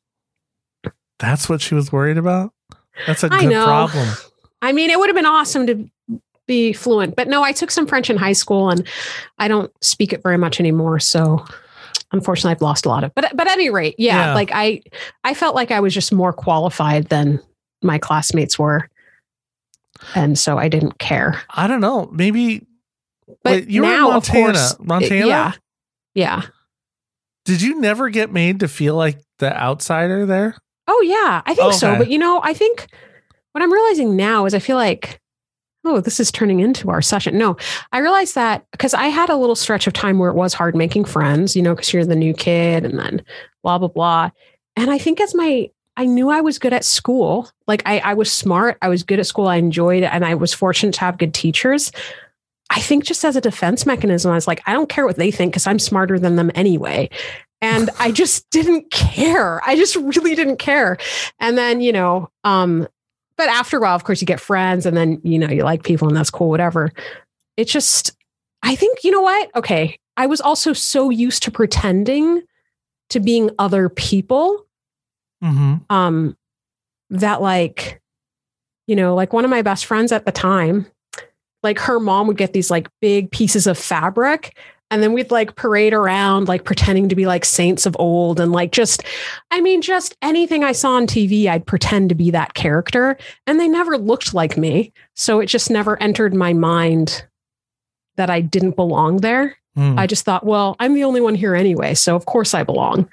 That's what she was worried about. That's a I good know. problem. I mean, it would have been awesome to be fluent, but no, I took some French in high school and I don't speak it very much anymore. So unfortunately I've lost a lot of, but, but at any rate, yeah, Yeah. like I, I felt like I was just more qualified than my classmates were. And so I didn't care, I don't know. Maybe. but Wait, you were in now Montana. of course, Montana? yeah, yeah. Did you never get made to feel like the outsider there? Oh yeah, I think so. Okay. But you know, I think what I'm realizing now is I feel like, oh, this is turning into our session. No, I realized that because I had a little stretch of time where it was hard making friends, you know, because you're the new kid and then blah, blah, blah. And I think as my, I knew I was good at school. Like I, I was smart. I was good at school. I enjoyed it. And I was fortunate to have good teachers. I think just as a defense mechanism, I was like, I don't care what they think because I'm smarter than them anyway. And I just didn't care. I just really didn't care. And then, you know, um, but after a while, of course, you get friends and then, you know, you like people and that's cool, whatever. It's just, I think, you know what? Okay. I was also so used to pretending to being other people Mm-hmm. um, that like, you know, like one of my best friends at the time, like her mom would get these like big pieces of fabric and then we'd like parade around, like pretending to be like saints of old and like just, I mean, just anything I saw on T V, I'd pretend to be that character and they never looked like me. So it just never entered my mind that I didn't belong there. Mm. I just thought, well, I'm the only one here anyway. So of course I belong.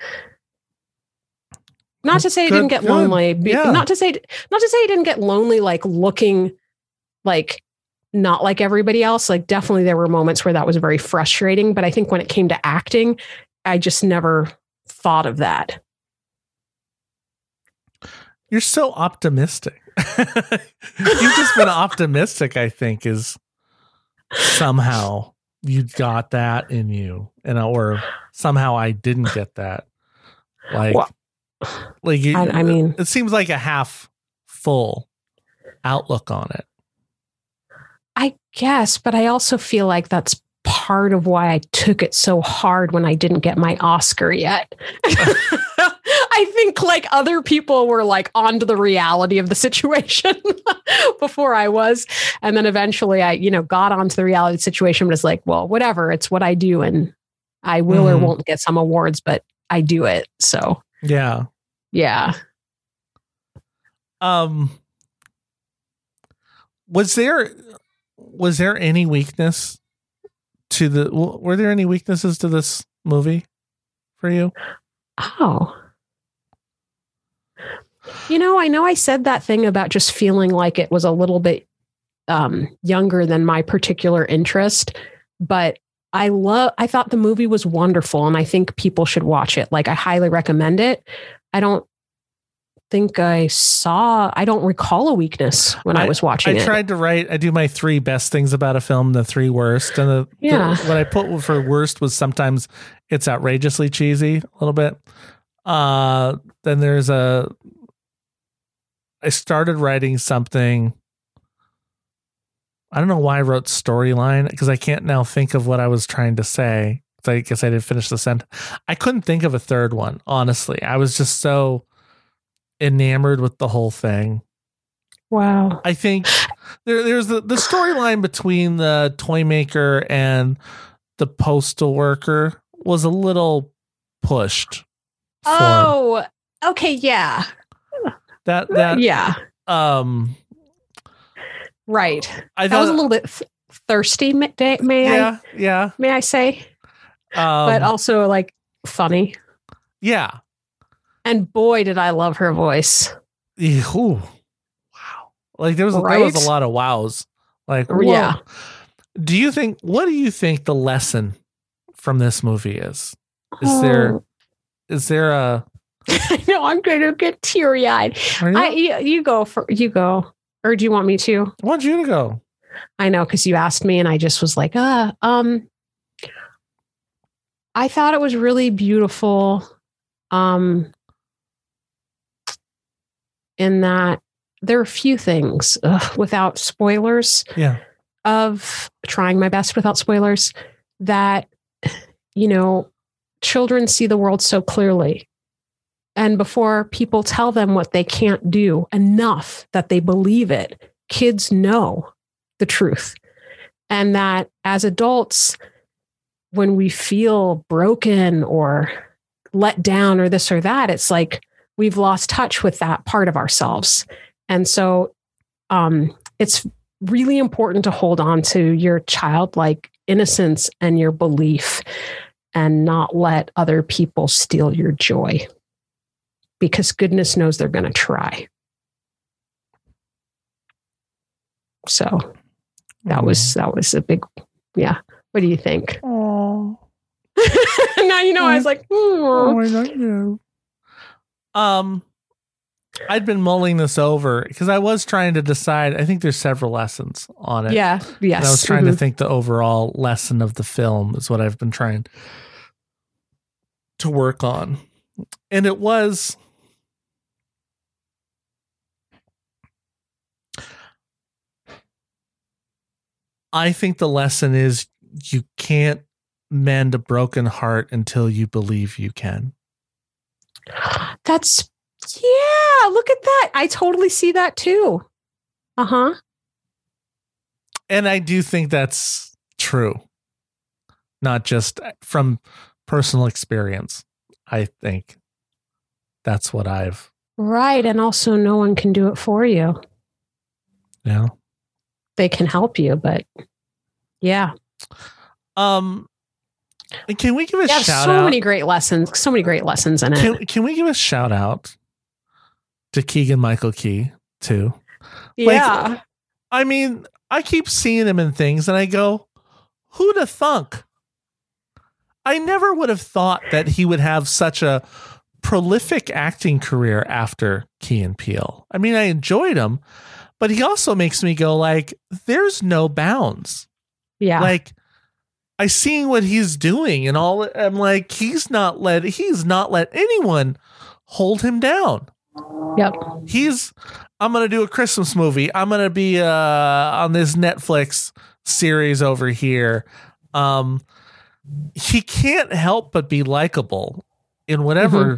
Not to say I Good, didn't get good. lonely. Be, Yeah. Not to say, not to say I didn't get lonely, like looking like not like everybody else. Like definitely there were moments where that was very frustrating. But I think when it came to acting, I just never thought of that. You're so optimistic. You've just been optimistic, I think, is somehow you got that in you. And or somehow I didn't get that. Like, Well, like you, I- I mean- it seems like a half full outlook on it. I guess, but I also feel like that's part of why I took it so hard when I didn't get my Oscar yet. I think like other people were like onto the reality of the situation before I was. And then eventually I, you know, got onto the reality situation, but it's like, well, whatever, it's what I do. And I will Mhm. or won't get some awards, but I do it. So Yeah. yeah. Um, was there was there any weakness to the? w- Were there any weaknesses to this movie for you? Oh. You know, I know I said that thing about just feeling like it was a little bit um, younger than my particular interest, but I love, I thought the movie was wonderful and I think people should watch it. Like I highly recommend it. I don't think I saw, I don't recall a weakness when I, was watching I it. tried to write. I do my three best things about a film, the three worst, and the, Yeah. the what I put for worst was sometimes it's outrageously cheesy a little bit. Uh, then there's a. I started writing something. I don't know why I wrote storyline because I can't now think of what I was trying to say. So I guess I didn't finish the sentence. I couldn't think of a third one, honestly. I was just so enamored with the whole thing. Wow. I think there, there's the, the storyline between the toy maker and the postal worker was a little pushed. for Oh, okay. Yeah. that that Yeah. Um, Right. I That was a thought- little bit th- thirsty, may, may yeah, I yeah. may I say, Um, but also like funny. yeah. And boy, did I love her voice. Yeah, ooh. Wow. Like there was there was Right? a lot of wows. Like Oh, yeah. whoa. Do you think what do you think the lesson from this movie is? Is there Oh. is there a I know I'm going to get teary eyed. are you- I you, you go for you go, or do you want me to? I want you to go. I know because you asked me, and I just was like, uh, um. I thought it was really beautiful, um, in that there are a few things ugh, without spoilers. Yeah. Of trying my best without spoilers, that you know, children see the world so clearly. And before people tell them what they can't do enough that they believe it, kids know the truth. And that as adults, when we feel broken or let down or this or that, it's like we've lost touch with that part of ourselves. And so um, it's really important to hold on to your childlike innocence and your belief and not let other people steal your joy, because goodness knows they're going to try. So that was that was a big, yeah. What do you think? Oh, Now you know I was like, oh, "Hmm." I like you. Um, I'd been mulling this over because I was trying to decide. I think there's several lessons on it. yeah, yes. And I was trying mhm. to think the overall lesson of the film is what I've been trying to work on. And it was I think the lesson is you can't mend a broken heart until you believe you can. That's yeah. Look at that. I totally see that too. Uh huh. And I do think that's true. Not just from personal experience. I think that's what I've, Right, and also no one can do it for you. you know. They can help you, but yeah, Um, can we give a yeah. shout So out? many great lessons. So many great lessons in it. Can, can we give a shout out to Keegan Michael Key too? like- yeah. I mean, I keep seeing him in things and I go, who'd have thunk? I never would have thought that he would have such a prolific acting career after Key and Peele. I mean, I enjoyed him, but he also makes me go like, there's no bounds. Yeah. Like, I seeing what he's doing and all. I'm like, he's not let he's not let anyone hold him down. Yep. He's I'm gonna do a Christmas movie. I'm gonna be uh on this Netflix series over here. Um, he can't help but be likable in whatever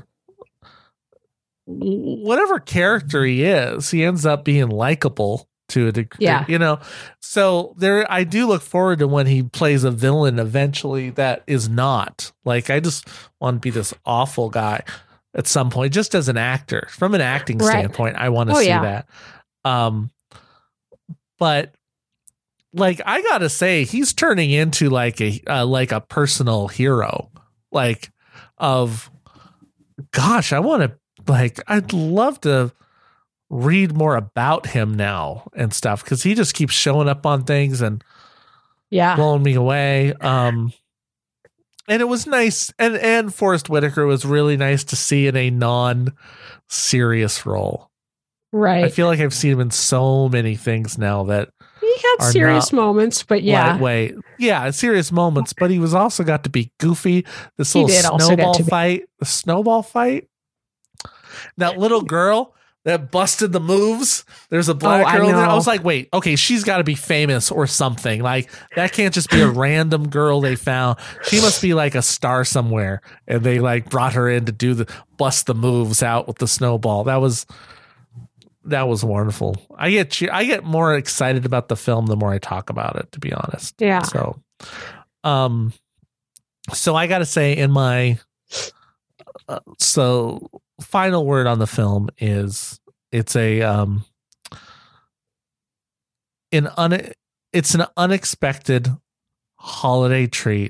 whatever character he is. He ends up being likable to a degree, Yeah. you know. So there, I do look forward to when he plays a villain eventually that is not like, I just want to be this awful guy at some point, just as an actor. From an acting Right. standpoint, I want to Oh, see yeah. that. Um, but like, I gotta say, he's turning into like a uh, like a personal hero, like of, gosh, I want to like, I'd love to read more about him now and stuff, because he just keeps showing up on things and Yeah. blowing me away. Um, and it was nice, and and Forrest Whitaker was really nice to see in a non-serious role. I Right. feel like I've seen him in so many things now that He had are serious not moments, but yeah. lightweight. Yeah, serious moments, but he was also got to be goofy. This He little did also get snowball to be- fight, the snowball fight. That little girl that busted the moves. There's a black Oh, I girl there. I know. was like, wait, okay, she's got to be famous or something. Like, that can't just be a random girl they found. She must be like a star somewhere, and they like brought her in to do the bust the moves out with the snowball. That was that was wonderful. I get che- I get more excited about the film the more I talk about it, to be honest. Yeah. So, um, so I got to say, in my uh, so final word on the film is it's a um an un it's an unexpected holiday treat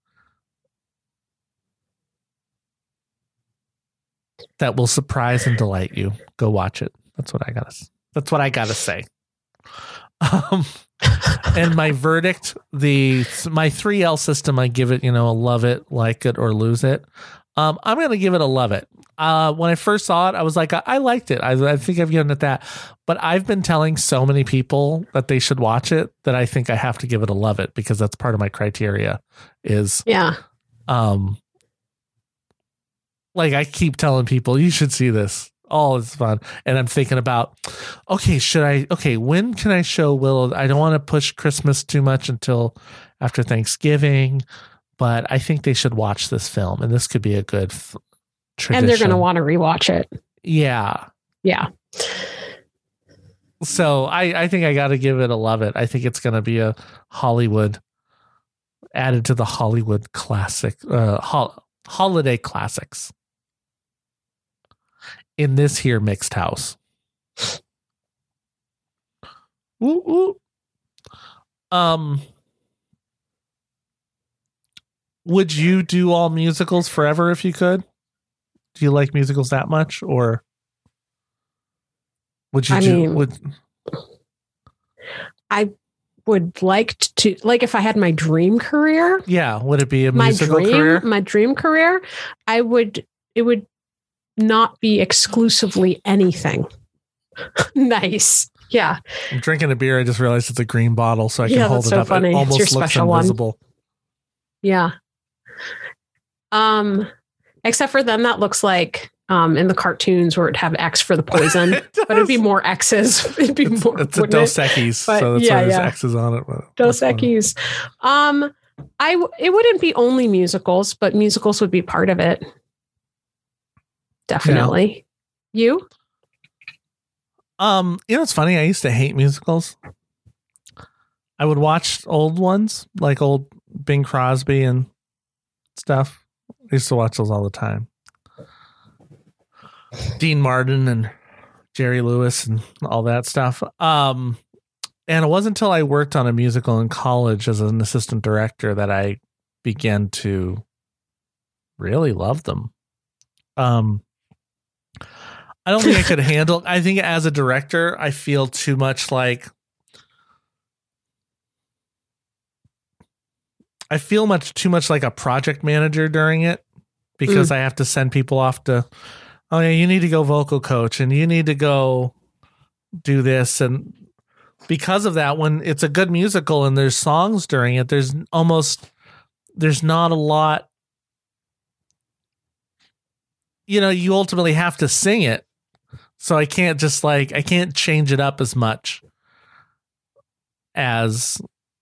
that will surprise and delight you. Go watch it. That's what I gotta. That's what I gotta say. Um, and my verdict, the my three L system, I give it, you know, a love it, like it, or lose it. Um, I'm gonna give it a love it. Uh, when I first saw it, I was like, I, I liked it. I, I think I've given it that. But I've been telling so many people that they should watch it that I think I have to give it a love it, because that's part of my criteria. Is Yeah. um. Like, I keep telling people, you should see this. Oh, it's fun. And I'm thinking about, okay, should I, okay, when can I show Willow? I don't want to push Christmas too much until after Thanksgiving, but I think they should watch this film, and this could be a good f- tradition. And they're going to want to rewatch it. Yeah. Yeah. So I, I think I got to give it a love it. I think it's going to be a Hollywood, added to the Hollywood classic, uh, hol- holiday classics. In this here mixed house. Ooh, ooh. Um, would you do all musicals forever if you could? Do you like musicals that much, or would you I do? mean, would I would like to, like, if I had my dream career, yeah? Would it be a my musical dream, career? my dream career, I would. It would not be exclusively anything. Nice. Yeah. I'm drinking a beer. I just realized it's a green bottle, so I can Yeah, hold that's it so up. funny. It It's almost your looks special one. invisible. Yeah. Um, except for then that looks like um in the cartoons where it'd have X for the poison, It but it'd be does. more X's. It'd be It's, more. it's a wouldn't Dos it? Equis, But so that's yeah, why there's yeah. X's on it. but Dos that's funny. Equis. Um, I w- it wouldn't be only musicals, but musicals would be part of it. Definitely. You? Um, you know, it's funny. I used to hate musicals. I would watch old ones, like old Bing Crosby and stuff. I used to watch those all the time. Dean Martin and Jerry Lewis and all that stuff. Um, and it wasn't until I worked on a musical in college as an assistant director that I began to really love them. Um, I don't think I could handle. I think as a director, I feel too much like I feel much too much like a project manager during it, because Mm. I have to send people off to, oh yeah, you need to go vocal coach and you need to go do this. And because of that, when it's a good musical and there's songs during it, there's almost, there's not a lot, you know, you ultimately have to sing it. So I can't just like, I can't change it up as much as,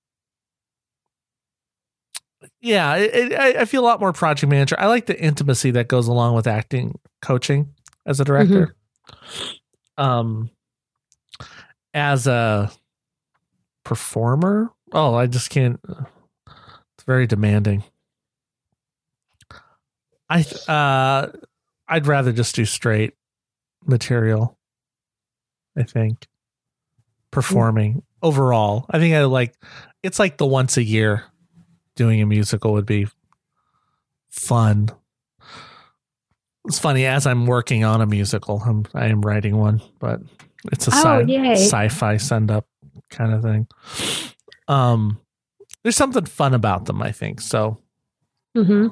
yeah, it, it, I I feel a lot more project manager. I like the intimacy that goes along with acting coaching as a director. Um, as a performer, oh, I just can't. It's very demanding. I uh, I'd rather just do straight material. I think performing overall. I think I like. It's like the once a year. Doing a musical would be fun. It's funny, as I'm working on a musical, I'm I am writing one, but it's a Oh, sci- yay. sci-fi send up kind of thing. Um, there's something fun about them, I think. So Mm-hmm.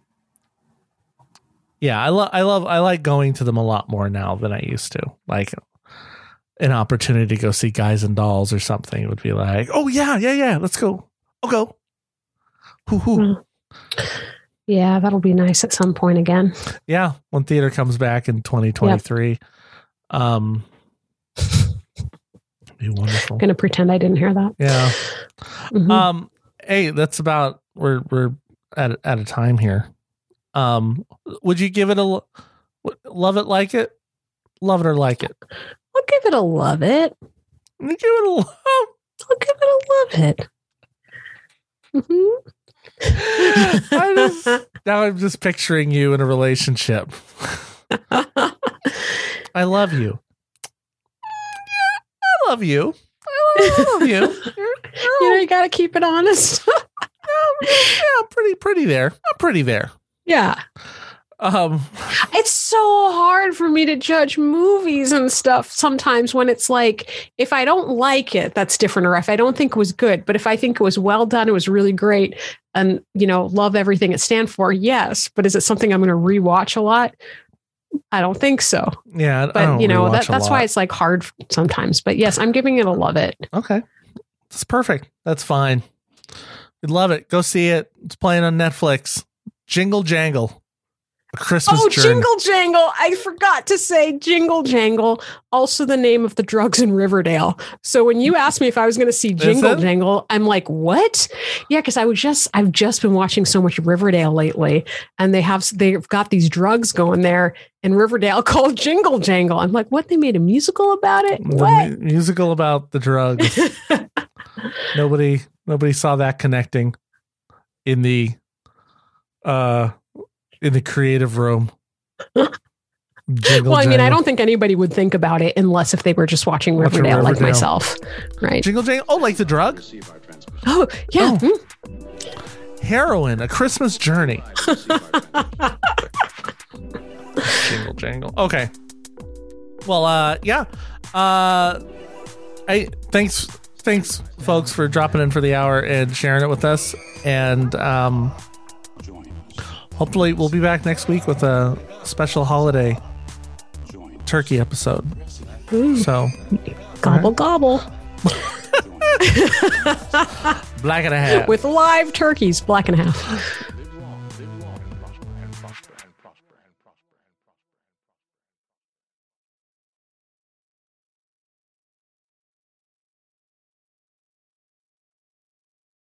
yeah, I love I love I like going to them a lot more now than I used to. Like an opportunity to go see Guys and Dolls or something would be like, oh yeah, yeah, yeah, let's go. I'll go. Hoo hoo. Yeah, that'll be nice at some point again. Yeah, when theater comes back in twenty twenty-three. Um, be wonderful. I'm gonna pretend I didn't hear that. Yeah. Mhm. Um, hey, that's about we're we're at at a time here. Um, would you give it a l- love it, like it, love it or like it? I'll give it a love it. Give it a love. I'll give it a love it. Mm-hmm. I just now I'm just picturing you in a relationship. I love you. I love you. I I love you. You're, You know, you got to keep it honest. yeah, I'm pretty, pretty there. I'm pretty there. Yeah. Um, It's so hard for me to judge movies and stuff sometimes when it's like, if I don't like it, that's different. Or if I don't think it was good, but if I think it was well done, it was really great and, you know, love everything it stands for. Yes. But is it something I'm going to rewatch a lot? I don't think so. yeah, I But don't you know, rewatch that, a that's why lot. it's like hard sometimes, but yes, I'm giving it a love it. Okay. It's perfect. That's fine. You'd love it. Go see it. It's playing on Netflix. Jingle Jangle. A Christmas Oh, Journey. Jingle Jangle. I forgot to say Jingle Jangle, also the name of the drugs in Riverdale. So when you asked me if I was going to see Jingle it? Jangle, I'm like, what? Yeah, because I was just, I've just been watching so much Riverdale lately, and they have, they've got these drugs going there in Riverdale called Jingle Jangle. I'm like, what? They made a musical about it? The What? mu- musical about the drugs. nobody nobody saw that connecting in the uh in the creative room. Jingle Well, I mean, I Jangle. don't think anybody would think about it unless if they were just watching Watching Riverdale, like Riverdale. myself, right? Jingle Jangle. Oh, like the drug? Receive our transmission. Oh, yeah. Oh. hmm. Heroin, A Christmas Journey. Jingle Jangle. Okay. Well, uh, yeah. Uh, I thanks, thanks, folks, for dropping in for the hour and sharing it with us. And um, Join us. hopefully, we'll be back next week with a special holiday Join us. turkey episode. Ooh, So, gobble, gobble. black and a half. With live turkeys, black and a half.